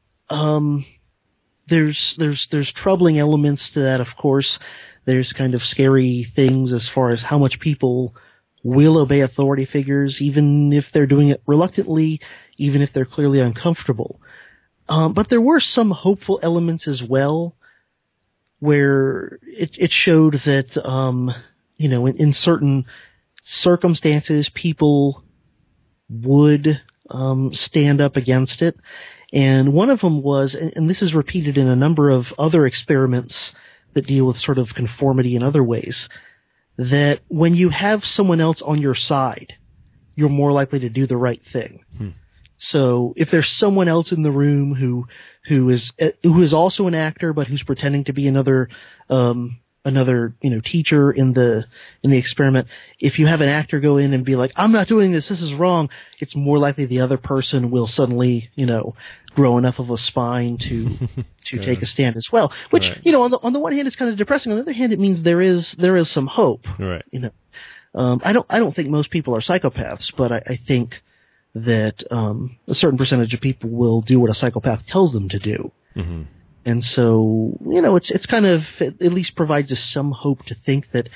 [SPEAKER 4] um, there's, there's, there's troubling elements to that, of course. There's kind of scary things as far as how much people will obey authority figures, even if they're doing it reluctantly, even if they're clearly uncomfortable. Um, but there were some hopeful elements as well, where it, it showed that, um, you know, in, in certain circumstances, people would um, stand up against it. And one of them was, and this is repeated in a number of other experiments that deal with sort of conformity in other ways, that when you have someone else on your side, you're more likely to do the right thing. Hmm. So if there's someone else in the room who who is who is also an actor but who's pretending to be another um, another you know teacher in the in the experiment, if you have an actor go in and be like, "I'm not doing this, this is wrong," it's more likely the other person will suddenly you know grow enough of a spine to to take a stand as well. Which right. you know on the on the one hand it's kind of depressing. On the other hand, it means there is there is some hope.
[SPEAKER 3] Right.
[SPEAKER 4] You know, um, I don't I don't think most people are psychopaths, but I, I think that um, a certain percentage of people will do what a psychopath tells them to do. Mm-hmm. And so, you know, it's it's kind of, it at least provides us some hope to think that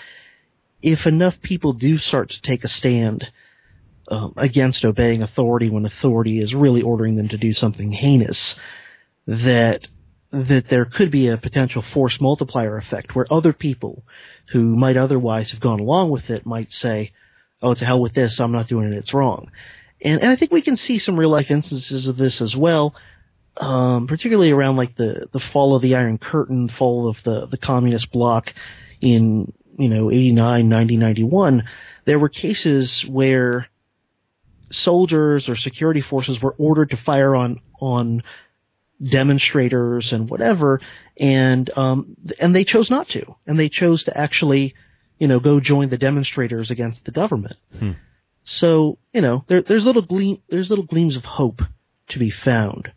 [SPEAKER 4] if enough people do start to take a stand um, against obeying authority when authority is really ordering them to do something heinous, that that there could be a potential force multiplier effect where other people who might otherwise have gone along with it might say, oh, to hell with this, I'm not doing it, it's wrong. And, and I think we can see some real-life instances of this as well, um, particularly around like the, the fall of the Iron Curtain, fall of the, the communist bloc in, you know, eighty-nine, ninety, ninety-one. There were cases where soldiers or security forces were ordered to fire on on demonstrators and whatever, and um, and they chose not to, and they chose to actually, you know, go join the demonstrators against the government. Hmm. So, you know, there, there's little gleam, there's little gleams of hope to be found,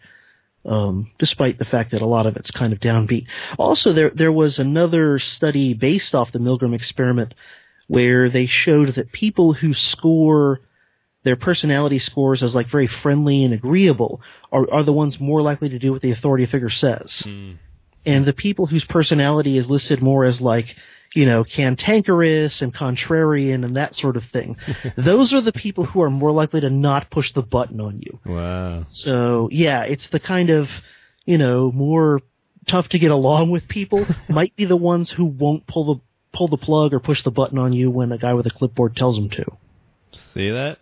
[SPEAKER 4] um, despite the fact that a lot of it's kind of downbeat. Also, there there was another study based off the Milgram experiment where they showed that people who score their personality scores as like very friendly and agreeable are, are the ones more likely to do what the authority figure says. Mm. And the people whose personality is listed more as like, you know, cantankerous and contrarian and that sort of thing. Those are the people who are more likely to not push the button on you.
[SPEAKER 3] Wow.
[SPEAKER 4] So, yeah, it's the kind of, you know, more tough to get along with people might be the ones who won't pull the pull the plug or push the button on you when a guy with a clipboard tells them to.
[SPEAKER 3] See that?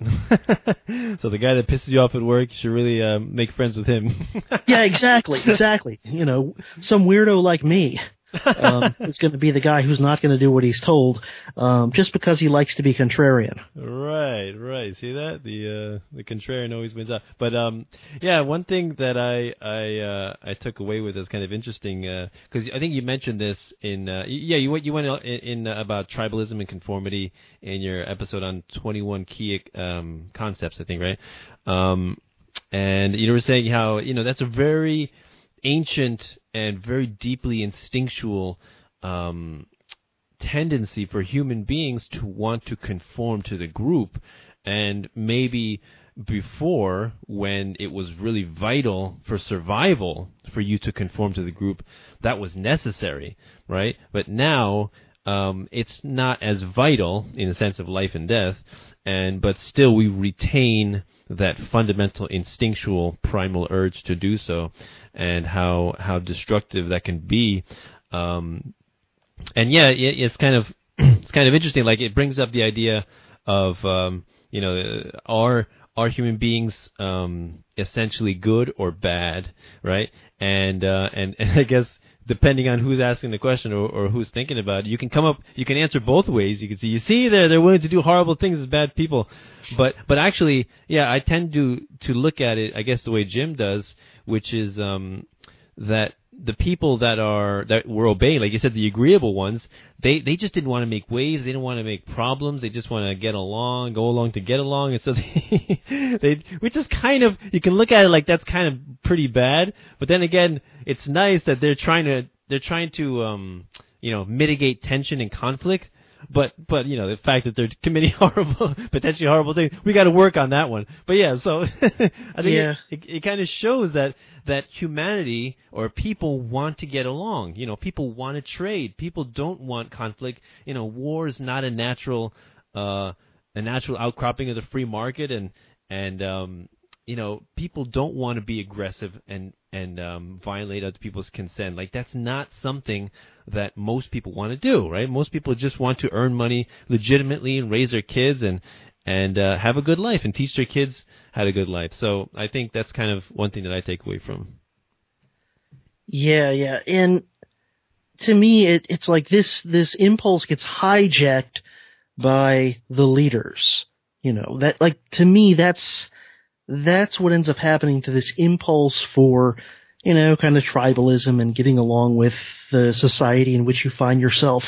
[SPEAKER 3] So the guy that pisses you off at work, you should really uh, make friends with him.
[SPEAKER 4] Yeah, exactly, exactly. You know, some weirdo like me. um, is going to be the guy who's not going to do what he's told, um, just because he likes to be contrarian.
[SPEAKER 3] Right, right. See that? The uh, the contrarian always wins out. But um, yeah, one thing that I I uh, I took away with is kind of interesting because uh, I think you mentioned this in uh, yeah you went you went in, in uh, about tribalism and conformity in your episode on twenty-one key um, concepts, I think, right? Um, and you were saying how you know that's a very ancient and very deeply instinctual um, tendency for human beings to want to conform to the group, and maybe before, when it was really vital for survival for you to conform to the group, that was necessary, right? But now um, it's not as vital in the sense of life and death, and but still we retain that fundamental instinctual primal urge to do so, and how how destructive that can be. Um, and yeah, it, it's kind of it's kind of interesting. Like it brings up the idea of um, you know are are human beings um, essentially good or bad, right? And uh, and, and I guess depending on who's asking the question or, or who's thinking about it, you can come up, you can answer both ways. You can see, you see, they're they're willing to do horrible things as bad people, but but actually, yeah, I tend to to look at it, I guess, the way Jim does, which is um, that the people that are that were obeying, like you said, the agreeable ones, they they just didn't want to make waves, they didn't want to make problems, they just want to get along, go along to get along, and so they, they which is kind of, you can look at it like that's kind of pretty bad, but then again, it's nice that they're trying to they're trying to um you know mitigate tension and conflict. But, but you know, the fact that they're committing horrible, potentially horrible things, we got to work on that one. But yeah, so I think
[SPEAKER 4] yeah.
[SPEAKER 3] it, it, it kind of shows that, that humanity or people want to get along. You know, people want to trade. People don't want conflict. You know, war is not a natural, uh, a natural outcropping of the free market, and and um, you know, people don't want to be aggressive and and um, violate other people's consent. Like, that's not something that most people want to do, right? Most people just want to earn money legitimately and raise their kids and and uh, have a good life and teach their kids had a good life. So I think that's kind of one thing that I take away from.
[SPEAKER 4] Yeah, yeah. And to me, it, it's like this, this impulse gets hijacked by the leaders. You know, that, like, to me, that's, that's what ends up happening to this impulse for, you know, kind of tribalism and getting along with the society in which you find yourself.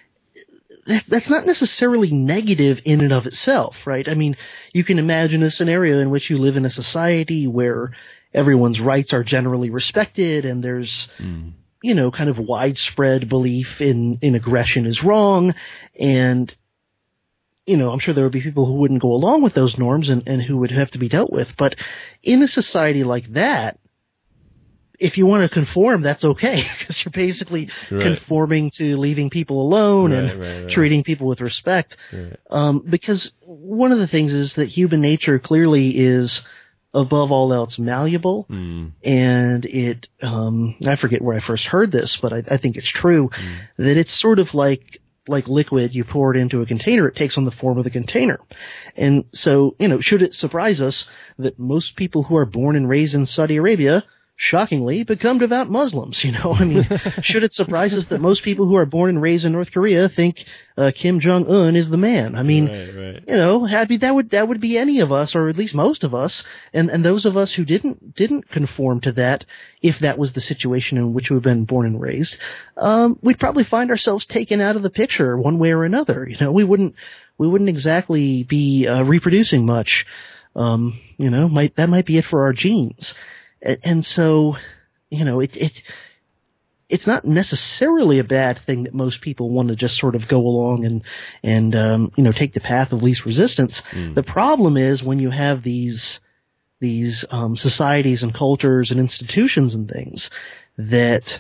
[SPEAKER 4] That, that's not necessarily negative in and of itself, right? I mean, you can imagine a scenario in which you live in a society where everyone's rights are generally respected and there's, mm. you know, kind of widespread belief in, in aggression is wrong. And, you know, I'm sure there would be people who wouldn't go along with those norms and, and who would have to be dealt with. But in a society like that, if you want to conform, that's okay, because you're basically right. conforming to leaving people alone right, and right, right. treating people with respect. Right. Um, because one of the things is that human nature clearly is, above all else, malleable, mm. and it, um, I forget where I first heard this, but I, I think it's true, mm. that it's sort of like, like liquid, you pour it into a container, it takes on the form of the container. And so, you know, should it surprise us that most people who are born and raised in Saudi Arabia shockingly become devout Muslims? You know, I mean, should it surprise us that most people who are born and raised in North Korea think uh, Kim Jong-un is the man? I mean, right, right. you know, happy that would that would be any of us, or at least most of us, and and those of us who didn't didn't conform to that, if that was the situation in which we've been born and raised, um, we'd probably find ourselves taken out of the picture one way or another. You know, we wouldn't we wouldn't exactly be uh, reproducing much. Um, you know, might that might be it for our genes. And so, you know, it, it, it's not necessarily a bad thing that most people want to just sort of go along and, and, um, you know, take the path of least resistance. Mm. The problem is when you have these, these, um, societies and cultures and institutions and things that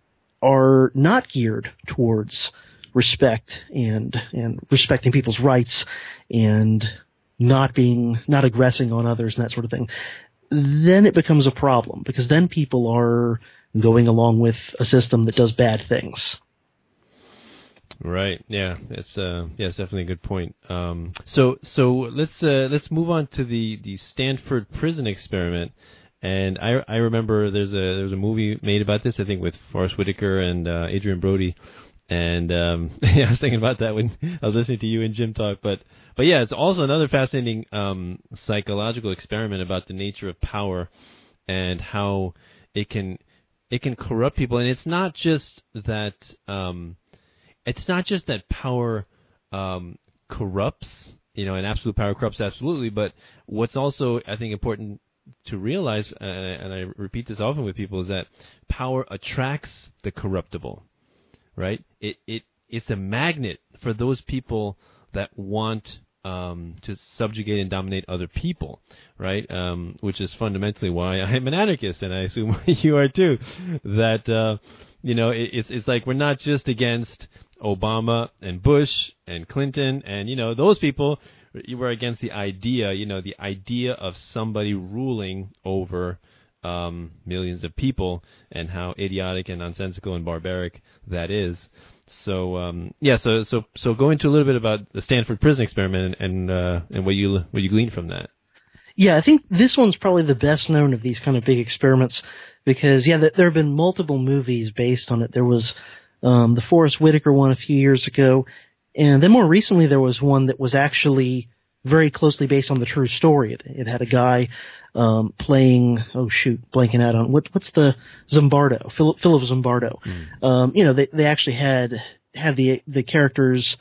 [SPEAKER 4] are not geared towards respect and, and respecting people's rights and not being, not aggressing on others and that sort of thing. Then it becomes a problem, because then people are going along with a system that does bad things.
[SPEAKER 3] Right. Yeah. It's uh. Yeah. It's definitely a good point. Um. So so let's uh let's move on to the, the Stanford prison experiment. And I I remember there's a there's a movie made about this, I think, with Forrest Whitaker and uh, Adrian Brody. And um, yeah, I was thinking about that when I was listening to you and Jim talk. But but yeah, it's also another fascinating um, psychological experiment about the nature of power and how it can it can corrupt people. And it's not just that um, it's not just that power um, corrupts, you know, and absolute power corrupts absolutely. But what's also, I think, important to realize, uh, and I repeat this often with people, is that power attracts the corruptible. Right? It it it's a magnet for those people that want um, to subjugate and dominate other people, right? Um, which is fundamentally why I'm an anarchist, and I assume you are too. That uh, you know, it, it's it's like we're not just against Obama and Bush and Clinton and you know those people. We're against the idea, you know, the idea of somebody ruling over Um, millions of people, and how idiotic and nonsensical and barbaric that is. So um, yeah, so so so go into a little bit about the Stanford prison experiment and and, uh, and what you what you gleaned from that.
[SPEAKER 4] Yeah, I think this one's probably the best known of these kind of big experiments because yeah, there have been multiple movies based on it. There was um, the Forrest Whitaker one a few years ago, and then more recently there was one that was actually very closely based on the true story. It, it had a guy um, playing, oh shoot, blanking out on what what's the Zimbardo, Philip Philip Zimbardo. Mm. Um, you know, they they actually had had the the characters'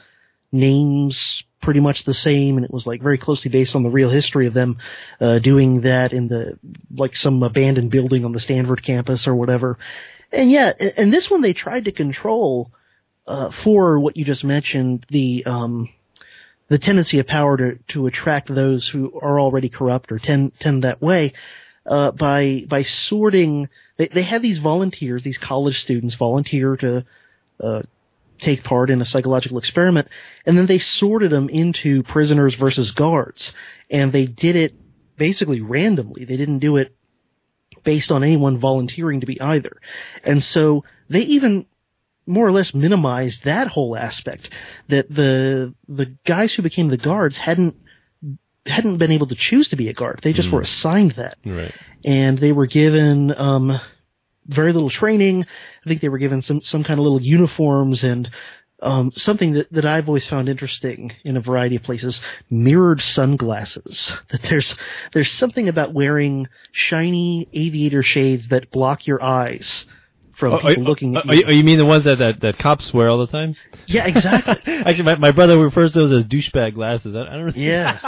[SPEAKER 4] names pretty much the same, and it was like very closely based on the real history of them uh, doing that in the like some abandoned building on the Stanford campus or whatever. And yeah, and this one they tried to control uh, for what you just mentioned, the um, the tendency of power to, to attract those who are already corrupt or tend tend that way uh, by by sorting. They, they have these volunteers, these college students volunteer to uh, take part in a psychological experiment, and then they sorted them into prisoners versus guards, and they did it basically randomly. They didn't do it based on anyone volunteering to be either, and so they even more or less minimized that whole aspect, that the the guys who became the guards hadn't hadn't been able to choose to be a guard. They just
[SPEAKER 3] Mm.
[SPEAKER 4] were assigned that.
[SPEAKER 3] Right.
[SPEAKER 4] And they were given um, very little training. I think they were given some, some kind of little uniforms and um, something that, that I've always found interesting in a variety of places, mirrored sunglasses. That there's there's something about wearing shiny aviator shades that block your eyes from
[SPEAKER 3] Oh,
[SPEAKER 4] people
[SPEAKER 3] oh,
[SPEAKER 4] looking at
[SPEAKER 3] oh,
[SPEAKER 4] you.
[SPEAKER 3] oh, you mean the ones that, that, that cops wear all the time?
[SPEAKER 4] Yeah, exactly.
[SPEAKER 3] Actually, my, my brother refers to those as douchebag glasses. I, I don't know.
[SPEAKER 4] Yeah.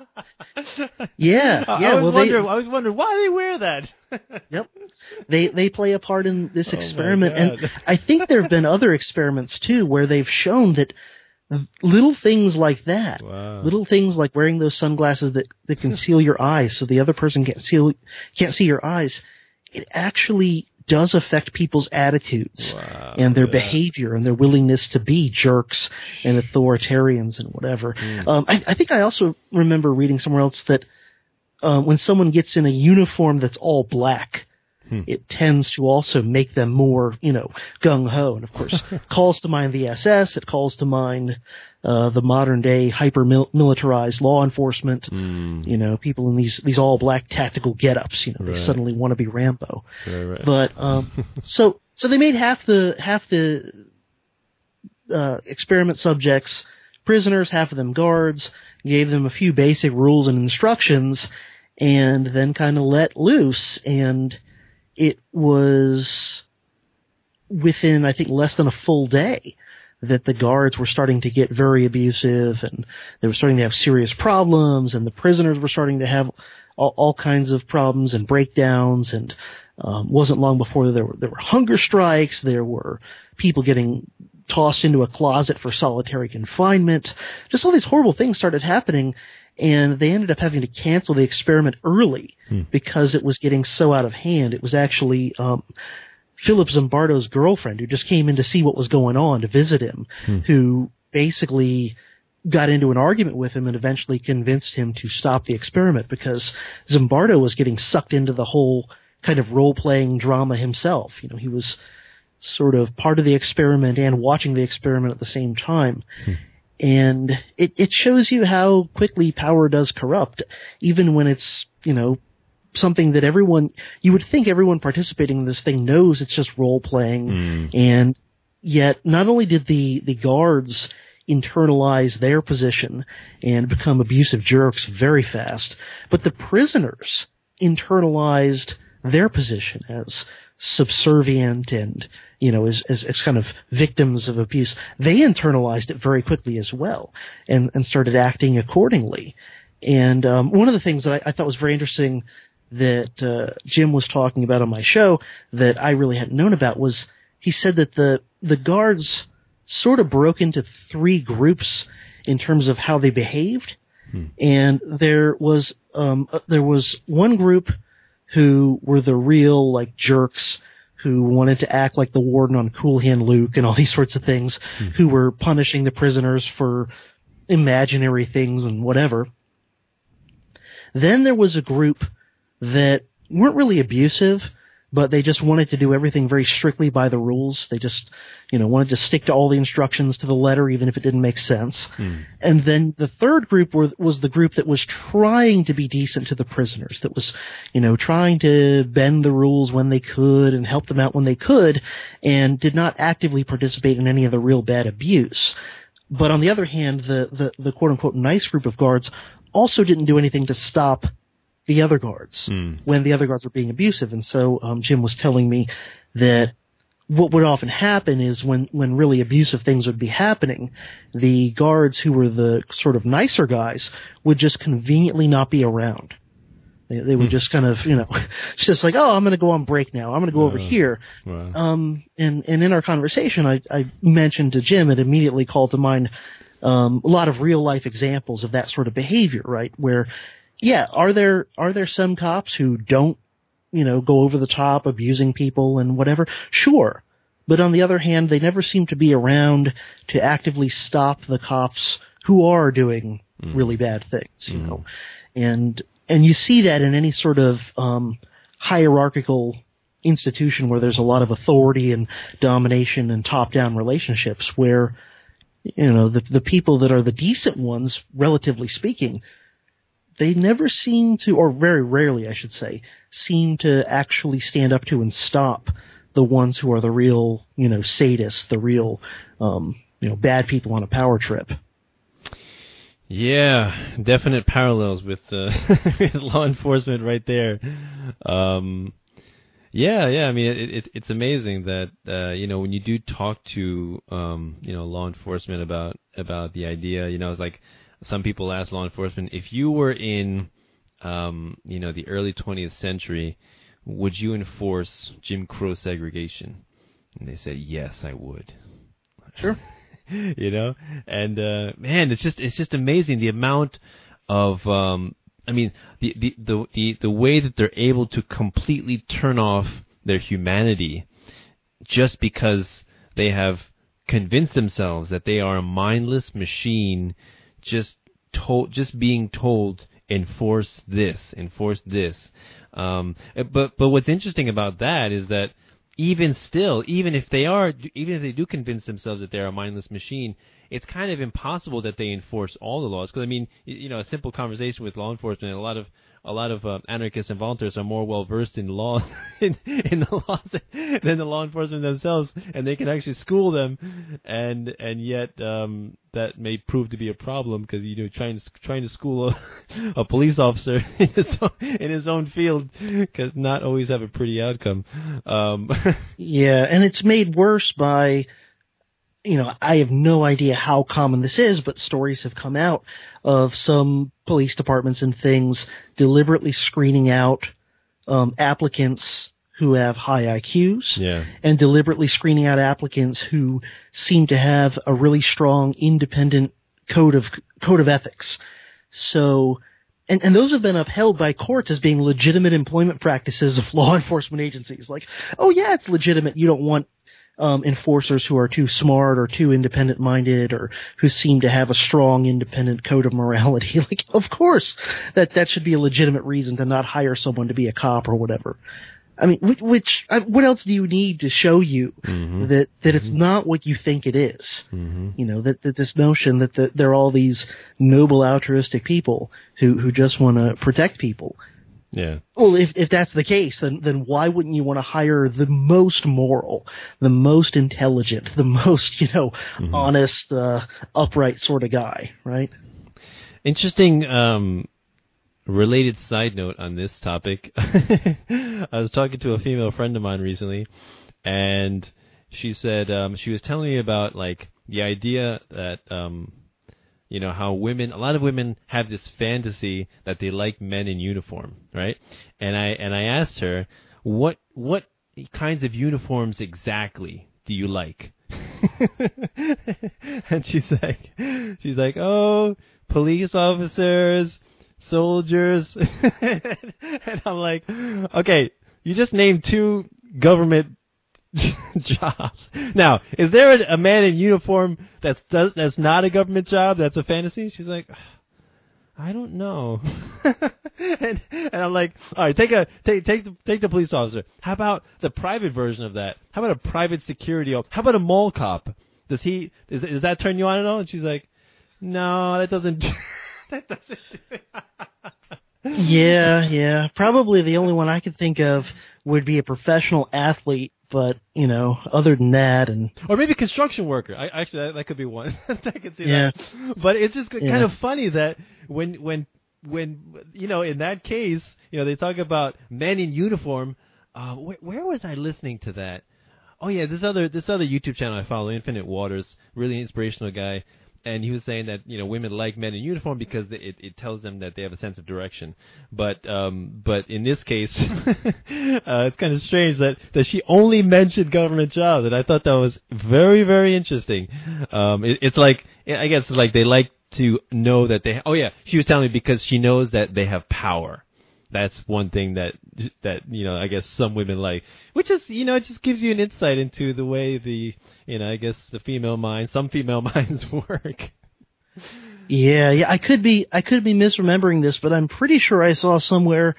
[SPEAKER 4] Yeah,
[SPEAKER 3] I,
[SPEAKER 4] yeah.
[SPEAKER 3] I was
[SPEAKER 4] well,
[SPEAKER 3] wondering,
[SPEAKER 4] they,
[SPEAKER 3] I was wondering why they wear that.
[SPEAKER 4] Yep. They they play a part in this
[SPEAKER 3] Oh, my
[SPEAKER 4] experiment,
[SPEAKER 3] God.
[SPEAKER 4] and I think there have been other experiments too where they've shown that little things like that,
[SPEAKER 3] Wow.
[SPEAKER 4] little things like wearing those sunglasses that, that conceal your eyes so the other person can't see can't see your eyes, it actually does affect people's attitudes
[SPEAKER 3] Wow,
[SPEAKER 4] and their
[SPEAKER 3] yeah.
[SPEAKER 4] behavior and their willingness to be jerks and authoritarians and whatever.
[SPEAKER 3] Mm.
[SPEAKER 4] Um, I, I think I also remember reading somewhere else that um, when someone gets in a uniform that's all black,
[SPEAKER 3] Hmm.
[SPEAKER 4] it tends to also make them more, you know, gung-ho. And, of course, calls to mind the S S. It calls to mind uh, the modern-day hyper-militarized law enforcement.
[SPEAKER 3] Mm.
[SPEAKER 4] You know, people in these, these all-black tactical get-ups. You know, they
[SPEAKER 3] Right.
[SPEAKER 4] suddenly want to be Rambo.
[SPEAKER 3] Right, right.
[SPEAKER 4] But um, so so they made half the half the uh, experiment subjects prisoners, half of them guards, gave them a few basic rules and instructions, and then kind of let loose. And it was within, I think, less than a full day that the guards were starting to get very abusive, and they were starting to have serious problems, and the prisoners were starting to have all, all kinds of problems and breakdowns, and um, wasn't long before there were, there were hunger strikes, there were people getting tossed into a closet for solitary confinement. Just all these horrible things started happening, and they ended up having to cancel the experiment early
[SPEAKER 3] Hmm.
[SPEAKER 4] because it was getting so out of hand. It was actually um, Philip Zimbardo's girlfriend, who just came in to see what was going on, to visit him,
[SPEAKER 3] Hmm.
[SPEAKER 4] who basically got into an argument with him and eventually convinced him to stop the experiment because Zimbardo was getting sucked into the whole kind of role-playing drama himself. You know, he was sort of part of the experiment and watching the experiment at the same time.
[SPEAKER 3] Hmm.
[SPEAKER 4] And it, it shows you how quickly power does corrupt, even when it's, you know, something that everyone, you would think everyone participating in this thing knows it's just role-playing.
[SPEAKER 3] Mm.
[SPEAKER 4] And yet, not only did the, the guards internalize their position and become abusive jerks very fast, but the prisoners internalized their position as subservient and, you know, as, as, as kind of victims of abuse. They internalized it very quickly as well and, and started acting accordingly. And um, one of the things that I, I thought was very interesting that uh, Jim was talking about on my show that I really hadn't known about was he said that the the guards sort of broke into three groups in terms of how they behaved. Hmm. And there was um, uh, there was one group who were the real, like, jerks who wanted to act like the warden on Cool Hand Luke and all these sorts of things, hmm. who were punishing the prisoners for imaginary things and whatever. Then there was a group that weren't really abusive, but they just wanted to do everything very strictly by the rules. They just, you know, wanted to stick to all the instructions to the letter, even if it didn't make sense. Hmm. And then the third group were, was the group that was trying to be decent to the prisoners, that was, you know, trying to bend the rules when they could and help them out when they could, and did not actively participate in any of the real bad abuse. But on the other hand, the, the, the quote-unquote nice group of guards also didn't do anything to stop the other guards mm. when the other guards were being abusive. And so um, Jim was telling me that what would often happen is when, when really abusive things would be happening, the guards who were the sort of nicer guys would just conveniently not be around. They, they would mm. just kind of, you know, just like, oh, I'm going to go on break now. I'm going to go uh, over here. Wow. Um, and, and in our conversation, I, I mentioned to Jim, it immediately called to mind um, a lot of real life examples of that sort of behavior, right? Where, yeah, are there are there some cops who don't, you know, go over the top, abusing people and whatever? Sure. But on the other hand, they never seem to be around to actively stop the cops who are doing mm. really bad things, you mm. know. And and you see that in any sort of um, hierarchical institution where there's a lot of authority and domination and top-down relationships where, you know, the the people that are the decent ones, relatively speaking, they never seem to, or very rarely, I should say, seem to actually stand up to and stop the ones who are the real, you know, sadists, the real, um, you know, bad people on a power trip.
[SPEAKER 3] Yeah, definite parallels with, uh, with law enforcement right there. Um, yeah, yeah. I mean, it, it, it's amazing that uh, you know, when you do talk to um, you know, law enforcement about about the idea, you know, it's like some people ask law enforcement, if you were in um, you know, the early twentieth century, would you enforce Jim Crow segregation? And they said, yes, I would.
[SPEAKER 4] Sure.
[SPEAKER 3] You know, and uh, man, it's just it's just amazing the amount of um, I mean the, the the the the way that they're able to completely turn off their humanity just because they have convinced themselves that they are a mindless machine, just told just being told enforce this, enforce this. Um, but but what's interesting about that is that even still, even if they are, even if they do convince themselves that they're a mindless machine, it's kind of impossible that they enforce all the laws. Because I mean, you know, a simple conversation with law enforcement, a lot of a lot of uh, anarchists and volunteers are more well versed in law in, in the laws than the law enforcement themselves, and they can actually school them. And and yet um, that may prove to be a problem because you know trying to trying to school a, a police officer in his own, in his own field can not always have a pretty outcome. Um,
[SPEAKER 4] yeah, and it's made worse by. You know, I have no idea how common this is, but stories have come out of some police departments and things deliberately screening out um, applicants who have high I Qs
[SPEAKER 3] yeah.
[SPEAKER 4] and deliberately screening out applicants who seem to have a really strong independent code of code of ethics. So, and, and those have been upheld by courts as being legitimate employment practices of law enforcement agencies. Like, oh yeah, it's legitimate. You don't want Um, enforcers who are too smart or too independent-minded or who seem to have a strong independent code of morality. Like, of course, that that should be a legitimate reason to not hire someone to be a cop or whatever. I mean, which, what else do you need to show you
[SPEAKER 3] mm-hmm.
[SPEAKER 4] that, that
[SPEAKER 3] mm-hmm.
[SPEAKER 4] it's not what you think it is?
[SPEAKER 3] Mm-hmm.
[SPEAKER 4] You know, that, that this notion that the, they're all these noble altruistic people who, who just want to protect people.
[SPEAKER 3] Yeah.
[SPEAKER 4] Well, if if that's the case, then then why wouldn't you want to hire the most moral, the most intelligent, the most, you know, mm-hmm. honest, uh, upright sort of guy, right?
[SPEAKER 3] Interesting um, related side note on this topic. I was talking to a female friend of mine recently, and she said um, she was telling me about like the idea that um, you know, how women, a lot of women have this fantasy that they like men in uniform, right? And I and I asked her, what what kinds of uniforms exactly do you like? And she's like, she's like, oh, police officers, soldiers. And I'm like, okay, you just named two government jobs. Now, is there a, a man in uniform that's does, that's not a government job? That's a fantasy? She's like, I don't know. and, and I'm like, all right, take a take take the, take the police officer. How about the private version of that? How about a private security? How about a mall cop? Does he does, does that turn you on at all? And she's like, no, that doesn't. that doesn't do it.
[SPEAKER 4] Yeah, yeah. Probably the only one I could think of would be a professional athlete. But, you know, other than that, and
[SPEAKER 3] or maybe construction worker. I actually that, that could be one. I could see
[SPEAKER 4] yeah.
[SPEAKER 3] that. But it's just
[SPEAKER 4] yeah.
[SPEAKER 3] kind of funny that when when when you know, in that case, you know, they talk about men in uniform. Uh, wh- where was I listening to that? Oh yeah, this other this other YouTube channel I follow, Infinite Waters, really inspirational guy. And he was saying that, you know, women like men in uniform because it, it tells them that they have a sense of direction. But um, but in this case, uh, it's kind of strange that, that she only mentioned government jobs. And I thought that was very, very interesting. Um, it, it's like, I guess, like they like to know that they, oh yeah, she was telling me because she knows that they have power. That's one thing that, that, you know, I guess some women like, which is, you know, it just gives you an insight into the way the, you know, I guess the female mind, some female minds work.
[SPEAKER 4] Yeah, yeah, I could be, I could be misremembering this, but I'm pretty sure I saw somewhere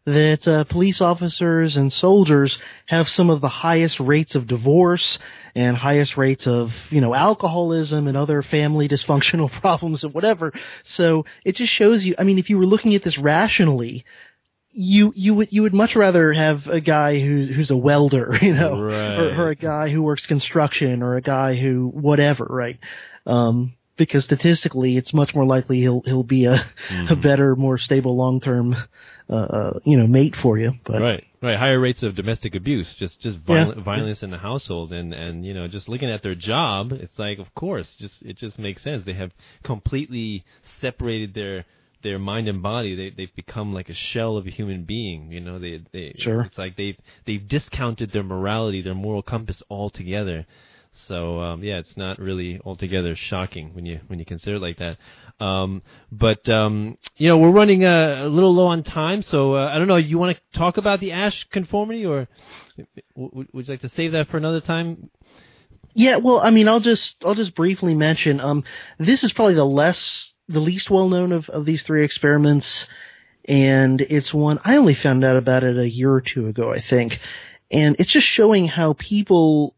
[SPEAKER 4] that uh, police officers and soldiers have some of the highest rates of divorce and highest rates of, you know, alcoholism and other family dysfunctional problems and whatever. So it just shows you, I mean, if you were looking at this rationally, you you would you would much rather have a guy who's who's a welder, you know,
[SPEAKER 3] right.
[SPEAKER 4] or, or a guy who works construction, or a guy who whatever, right? Um, because statistically, it's much more likely he'll he'll be a mm-hmm. a better, more stable, long term, uh, uh, you know, mate for you. But
[SPEAKER 3] right, right, higher rates of domestic abuse, just just violent,
[SPEAKER 4] yeah.
[SPEAKER 3] violence in the household, and and you know, just looking at their job, it's like, of course, just it just makes sense. They have completely separated their. their mind and body. They they've become like a shell of a human being. You know, they they
[SPEAKER 4] sure.
[SPEAKER 3] It's like they've they've discounted their morality, their moral compass altogether. So um, yeah, it's not really altogether shocking when you when you consider it like that. Um, but um, you know, we're running a, a little low on time, so uh, I don't know. You want to talk about the Asch conformity, or would, would you like to save that for another time?
[SPEAKER 4] Yeah, well, I mean, I'll just I'll just briefly mention. Um, this is probably the less the least well known of, of these three experiments, and it's one I only found out about it a year or two ago, I think, and it's just showing how people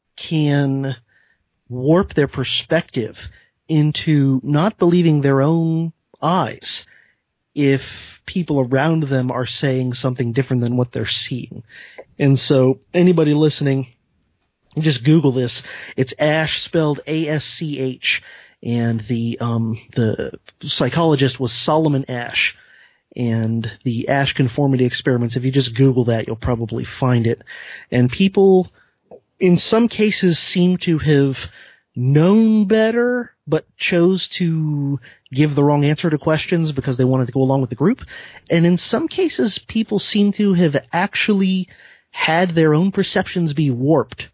[SPEAKER 4] can warp their perspective into not believing their own eyes if people around them are saying something different than what they're seeing. And so anybody listening, just Google this. It's Asch, spelled A S C H, and the um the psychologist was Solomon Asch. And the Asch conformity experiments, if you just Google that, you'll probably find it. And people, in some cases, seem to have known better, but chose to give the wrong answer to questions because they wanted to go along with the group. And in some cases, people seem to have actually had their own perceptions be warped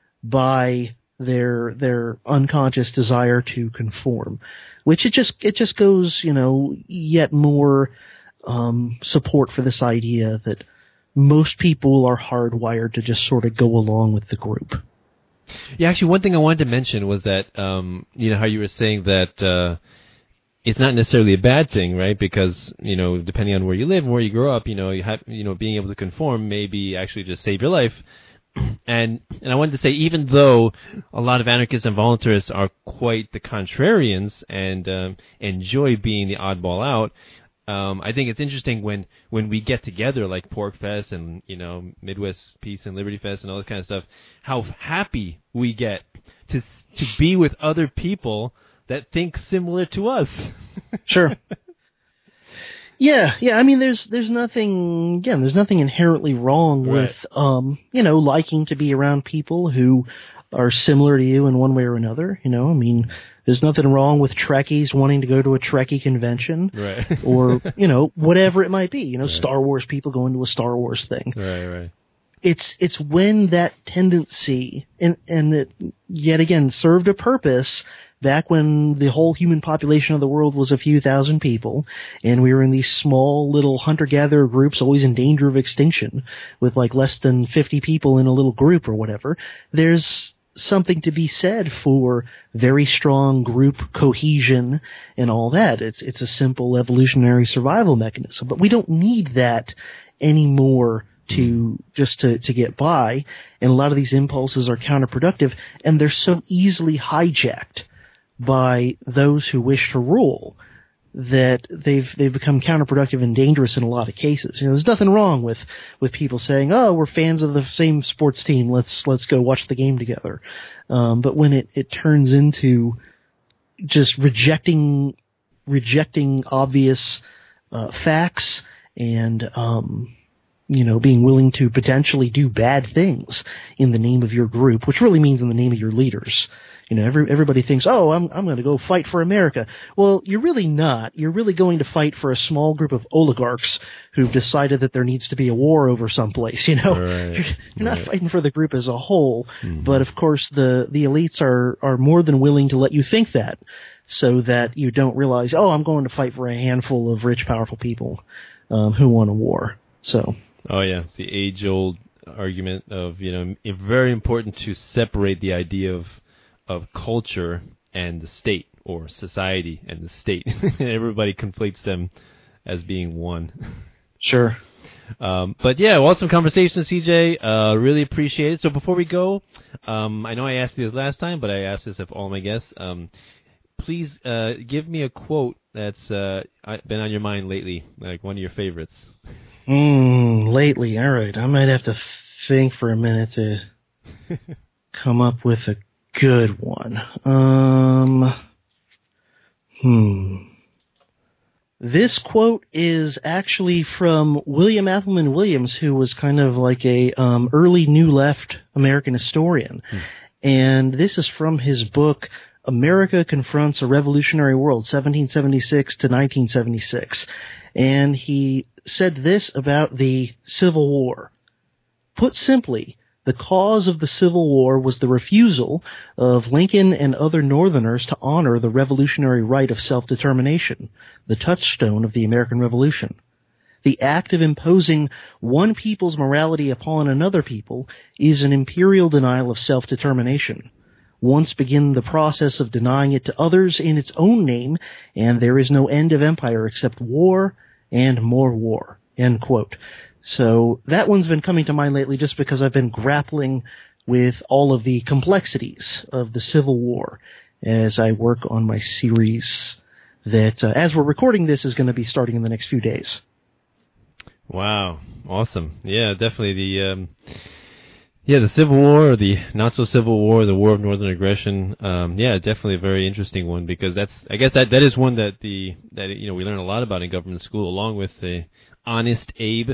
[SPEAKER 4] by their their unconscious desire to conform, which it just it just goes, you know, yet more um, support for this idea that most people are hardwired to just sort of go along with the group.
[SPEAKER 3] Yeah, actually, one thing I wanted to mention was that, um, you know, how you were saying that uh, it's not necessarily a bad thing, right? Because, you know, depending on where you live and where you grow up, you know, you have, you know, being able to conform maybe actually just save your life. And and I wanted to say, even though a lot of anarchists and voluntarists are quite the contrarians and um, enjoy being the oddball out, Um, I think it's interesting when, when we get together like Pork Fest and, you know, Midwest Peace and Liberty Fest and all this kind of stuff, how happy we get to to be with other people that think similar to us.
[SPEAKER 4] Sure. Yeah, yeah. I mean, there's there's nothing again. There's nothing inherently wrong
[SPEAKER 3] right.
[SPEAKER 4] with um, you know, liking to be around people who are similar to you in one way or another. You know, I mean, there's nothing wrong with Trekkies wanting to go to a Trekkie convention,
[SPEAKER 3] right.
[SPEAKER 4] or you know, whatever it might be. You know,
[SPEAKER 3] right.
[SPEAKER 4] Star Wars people going to a Star Wars thing.
[SPEAKER 3] Right, right.
[SPEAKER 4] It's it's when that tendency and and it yet again served a purpose. Back when the whole human population of the world was a few thousand people, and we were in these small little hunter-gatherer groups always in danger of extinction, with like less than fifty people in a little group or whatever, there's something to be said for very strong group cohesion and all that. It's it's a simple evolutionary survival mechanism, but we don't need that anymore to just to, to get by, and a lot of these impulses are counterproductive, and they're so easily hijacked by those who wish to rule that they've they've become counterproductive and dangerous in a lot of cases. You know, there's nothing wrong with, with people saying, "Oh, we're fans of the same sports team. Let's let's go watch the game together." Um, but when it, it turns into just rejecting rejecting obvious uh, facts and um, you know, being willing to potentially do bad things in the name of your group, which really means in the name of your leaders. You know, every, everybody thinks, oh, I'm, I'm going to go fight for America. Well, you're really not. You're really going to fight for a small group of oligarchs who've decided that there needs to be a war over someplace, you know?
[SPEAKER 3] Right.
[SPEAKER 4] You're, you're not
[SPEAKER 3] right.
[SPEAKER 4] fighting for the group as a whole,
[SPEAKER 3] mm-hmm.
[SPEAKER 4] but of course the, the elites are, are more than willing to let you think that, so that you don't realize, oh, I'm going to fight for a handful of rich, powerful people, um, who want a war. So.
[SPEAKER 3] Oh yeah, it's the age-old argument of, you know, it's very important to separate the idea of of culture and the state, or society and the state. Everybody conflates them as being one.
[SPEAKER 4] Sure.
[SPEAKER 3] Um, but yeah, awesome conversation, C J. Uh, really appreciate it. So before we go, um, I know I asked you this last time, but I asked this of all my guests. Um, please uh, give me a quote that's uh, been on your mind lately, like one of your favorites.
[SPEAKER 4] Mm, lately, all right. I might have to think for a minute to come up with a good one. Um, hmm. This quote is actually from William Appleman Williams, who was kind of like a um, early New Left American historian. Hmm. And this is from his book, America Confronts a Revolutionary World, seventeen seventy-six to nineteen seventy-six. And he said this about the Civil War. Put simply, the cause of the Civil War was the refusal of Lincoln and other Northerners to honor the revolutionary right of self-determination, the touchstone of the American Revolution. The act of imposing one people's morality upon another people is an imperial denial of self-determination. Once begin the process of denying it to others in its own name, and there is no end of empire except war and more war. End quote. So that one's been coming to mind lately just because I've been grappling with all of the complexities of the Civil War as I work on my series that, uh, as we're recording this, is going to be starting in the next few days.
[SPEAKER 3] Wow. Awesome. Yeah, definitely the... Um Yeah, the Civil War, or the not-so-Civil War, the War of Northern Aggression. Um, yeah, definitely a very interesting one because that's, I guess that, that is one that the that you know we learn a lot about in government school, along with the Honest Abe.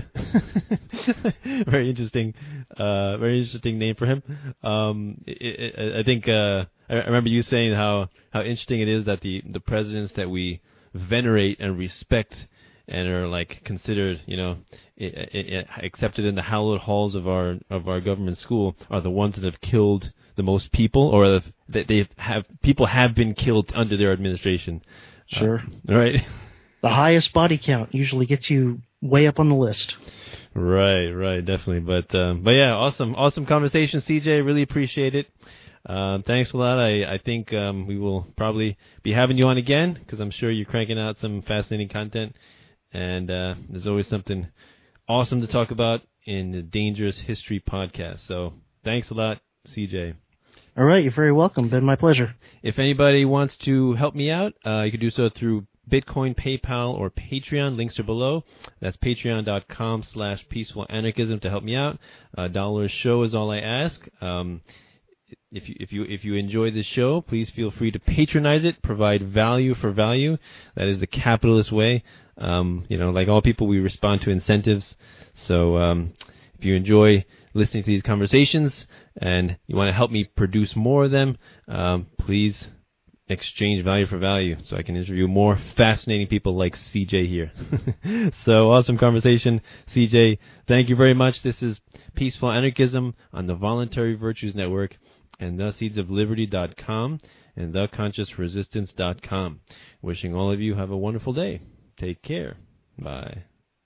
[SPEAKER 3] Very interesting, uh, very interesting name for him. Um, it, it, I think uh, I remember you saying how how interesting it is that the the presidents that we venerate and respect and are like considered, you know, it, it, it, accepted in the hallowed halls of our of our government school are the ones that have killed the most people, or that they have people have been killed under their administration.
[SPEAKER 4] Sure.
[SPEAKER 3] Uh, right.
[SPEAKER 4] The highest body count usually gets you way up on the list.
[SPEAKER 3] Right. Right. Definitely. But um, but yeah, awesome, awesome conversation, C J. Really appreciate it. Um, thanks a lot. I, I think um, we will probably be having you on again because I'm sure you're cranking out some fascinating content. And uh, there's always something awesome to talk about in the Dangerous History podcast. So thanks a lot, C J.
[SPEAKER 4] All right. You're very welcome. Been my pleasure.
[SPEAKER 3] If anybody wants to help me out, uh, you can do so through Bitcoin, PayPal, or Patreon. Links are below. That's patreon.com slash peaceful anarchism to help me out. A dollar a show is all I ask. Um, If you if you if you enjoy this show, please feel free to patronize it. Provide value for value. That is the capitalist way. Um, you know, like all people, we respond to incentives. So um, if you enjoy listening to these conversations and you want to help me produce more of them, um, please exchange value for value so I can interview more fascinating people like C J here. So awesome conversation, C J. Thank you very much. This is Peaceful Anarchism on the Voluntary Virtues Network and the seeds of liberty dot com and the conscious resistance dot com. Wishing all of you have a wonderful day. Take care. Bye.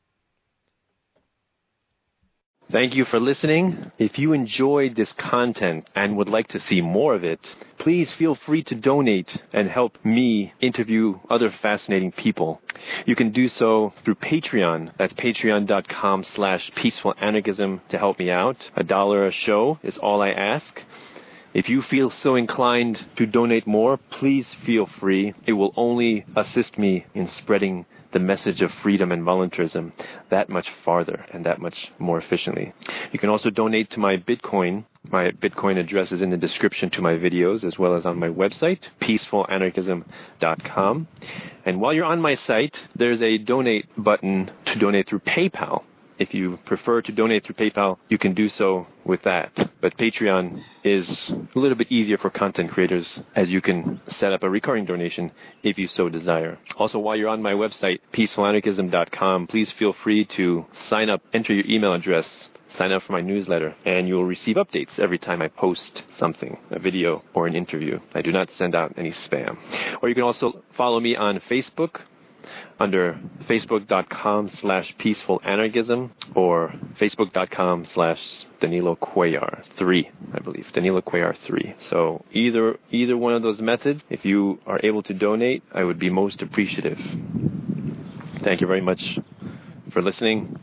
[SPEAKER 3] Thank you for listening. If you enjoyed this content and would like to see more of it, please feel free to donate and help me interview other fascinating people. You can do so through Patreon. That's patreon.com slash peaceful anarchism to help me out. A dollar a show is all I ask. If you feel so inclined to donate more, please feel free. It will only assist me in spreading the message of freedom and voluntarism that much farther and that much more efficiently. You can also donate to my Bitcoin. My Bitcoin address is in the description to my videos as well as on my website, peaceful anarchism dot com. And while you're on my site, there's a donate button to donate through PayPal. If you prefer to donate through PayPal, you can do so with that. But Patreon is a little bit easier for content creators, as you can set up a recurring donation if you so desire. Also, while you're on my website, peaceful anarchism dot com, please feel free to sign up, enter your email address, sign up for my newsletter, and you'll receive updates every time I post something, a video or an interview. I do not send out any spam. Or you can also follow me on Facebook under facebook.com slash peaceful anarchism or facebook.com slash Danilo Cuellar three, I believe. Danilo Cuellar three. So either either one of those methods, if you are able to donate, I would be most appreciative. Thank you very much for listening.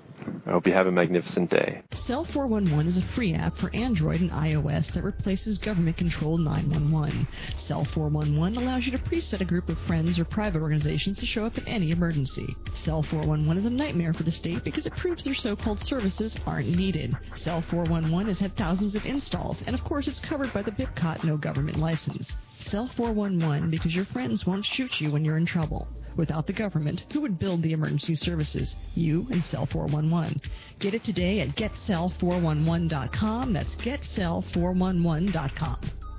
[SPEAKER 5] I hope you have a magnificent day.
[SPEAKER 6] Cell four one one is a free app for Android and iOS that replaces government-controlled nine one one. Cell four one one allows you to preset a group of friends or private organizations to show up in any emergency. Cell four one one is a nightmare for the state because it proves their so-called services aren't needed. Cell four one one has had thousands of installs, and of course it's covered by the BIPCOT no government license. Cell four one one because your friends won't shoot you when you're in trouble. Without the government, who would build the emergency services? You and Cell four one one. Get it today at get cell four one one dot com. That's get cell four one one dot com.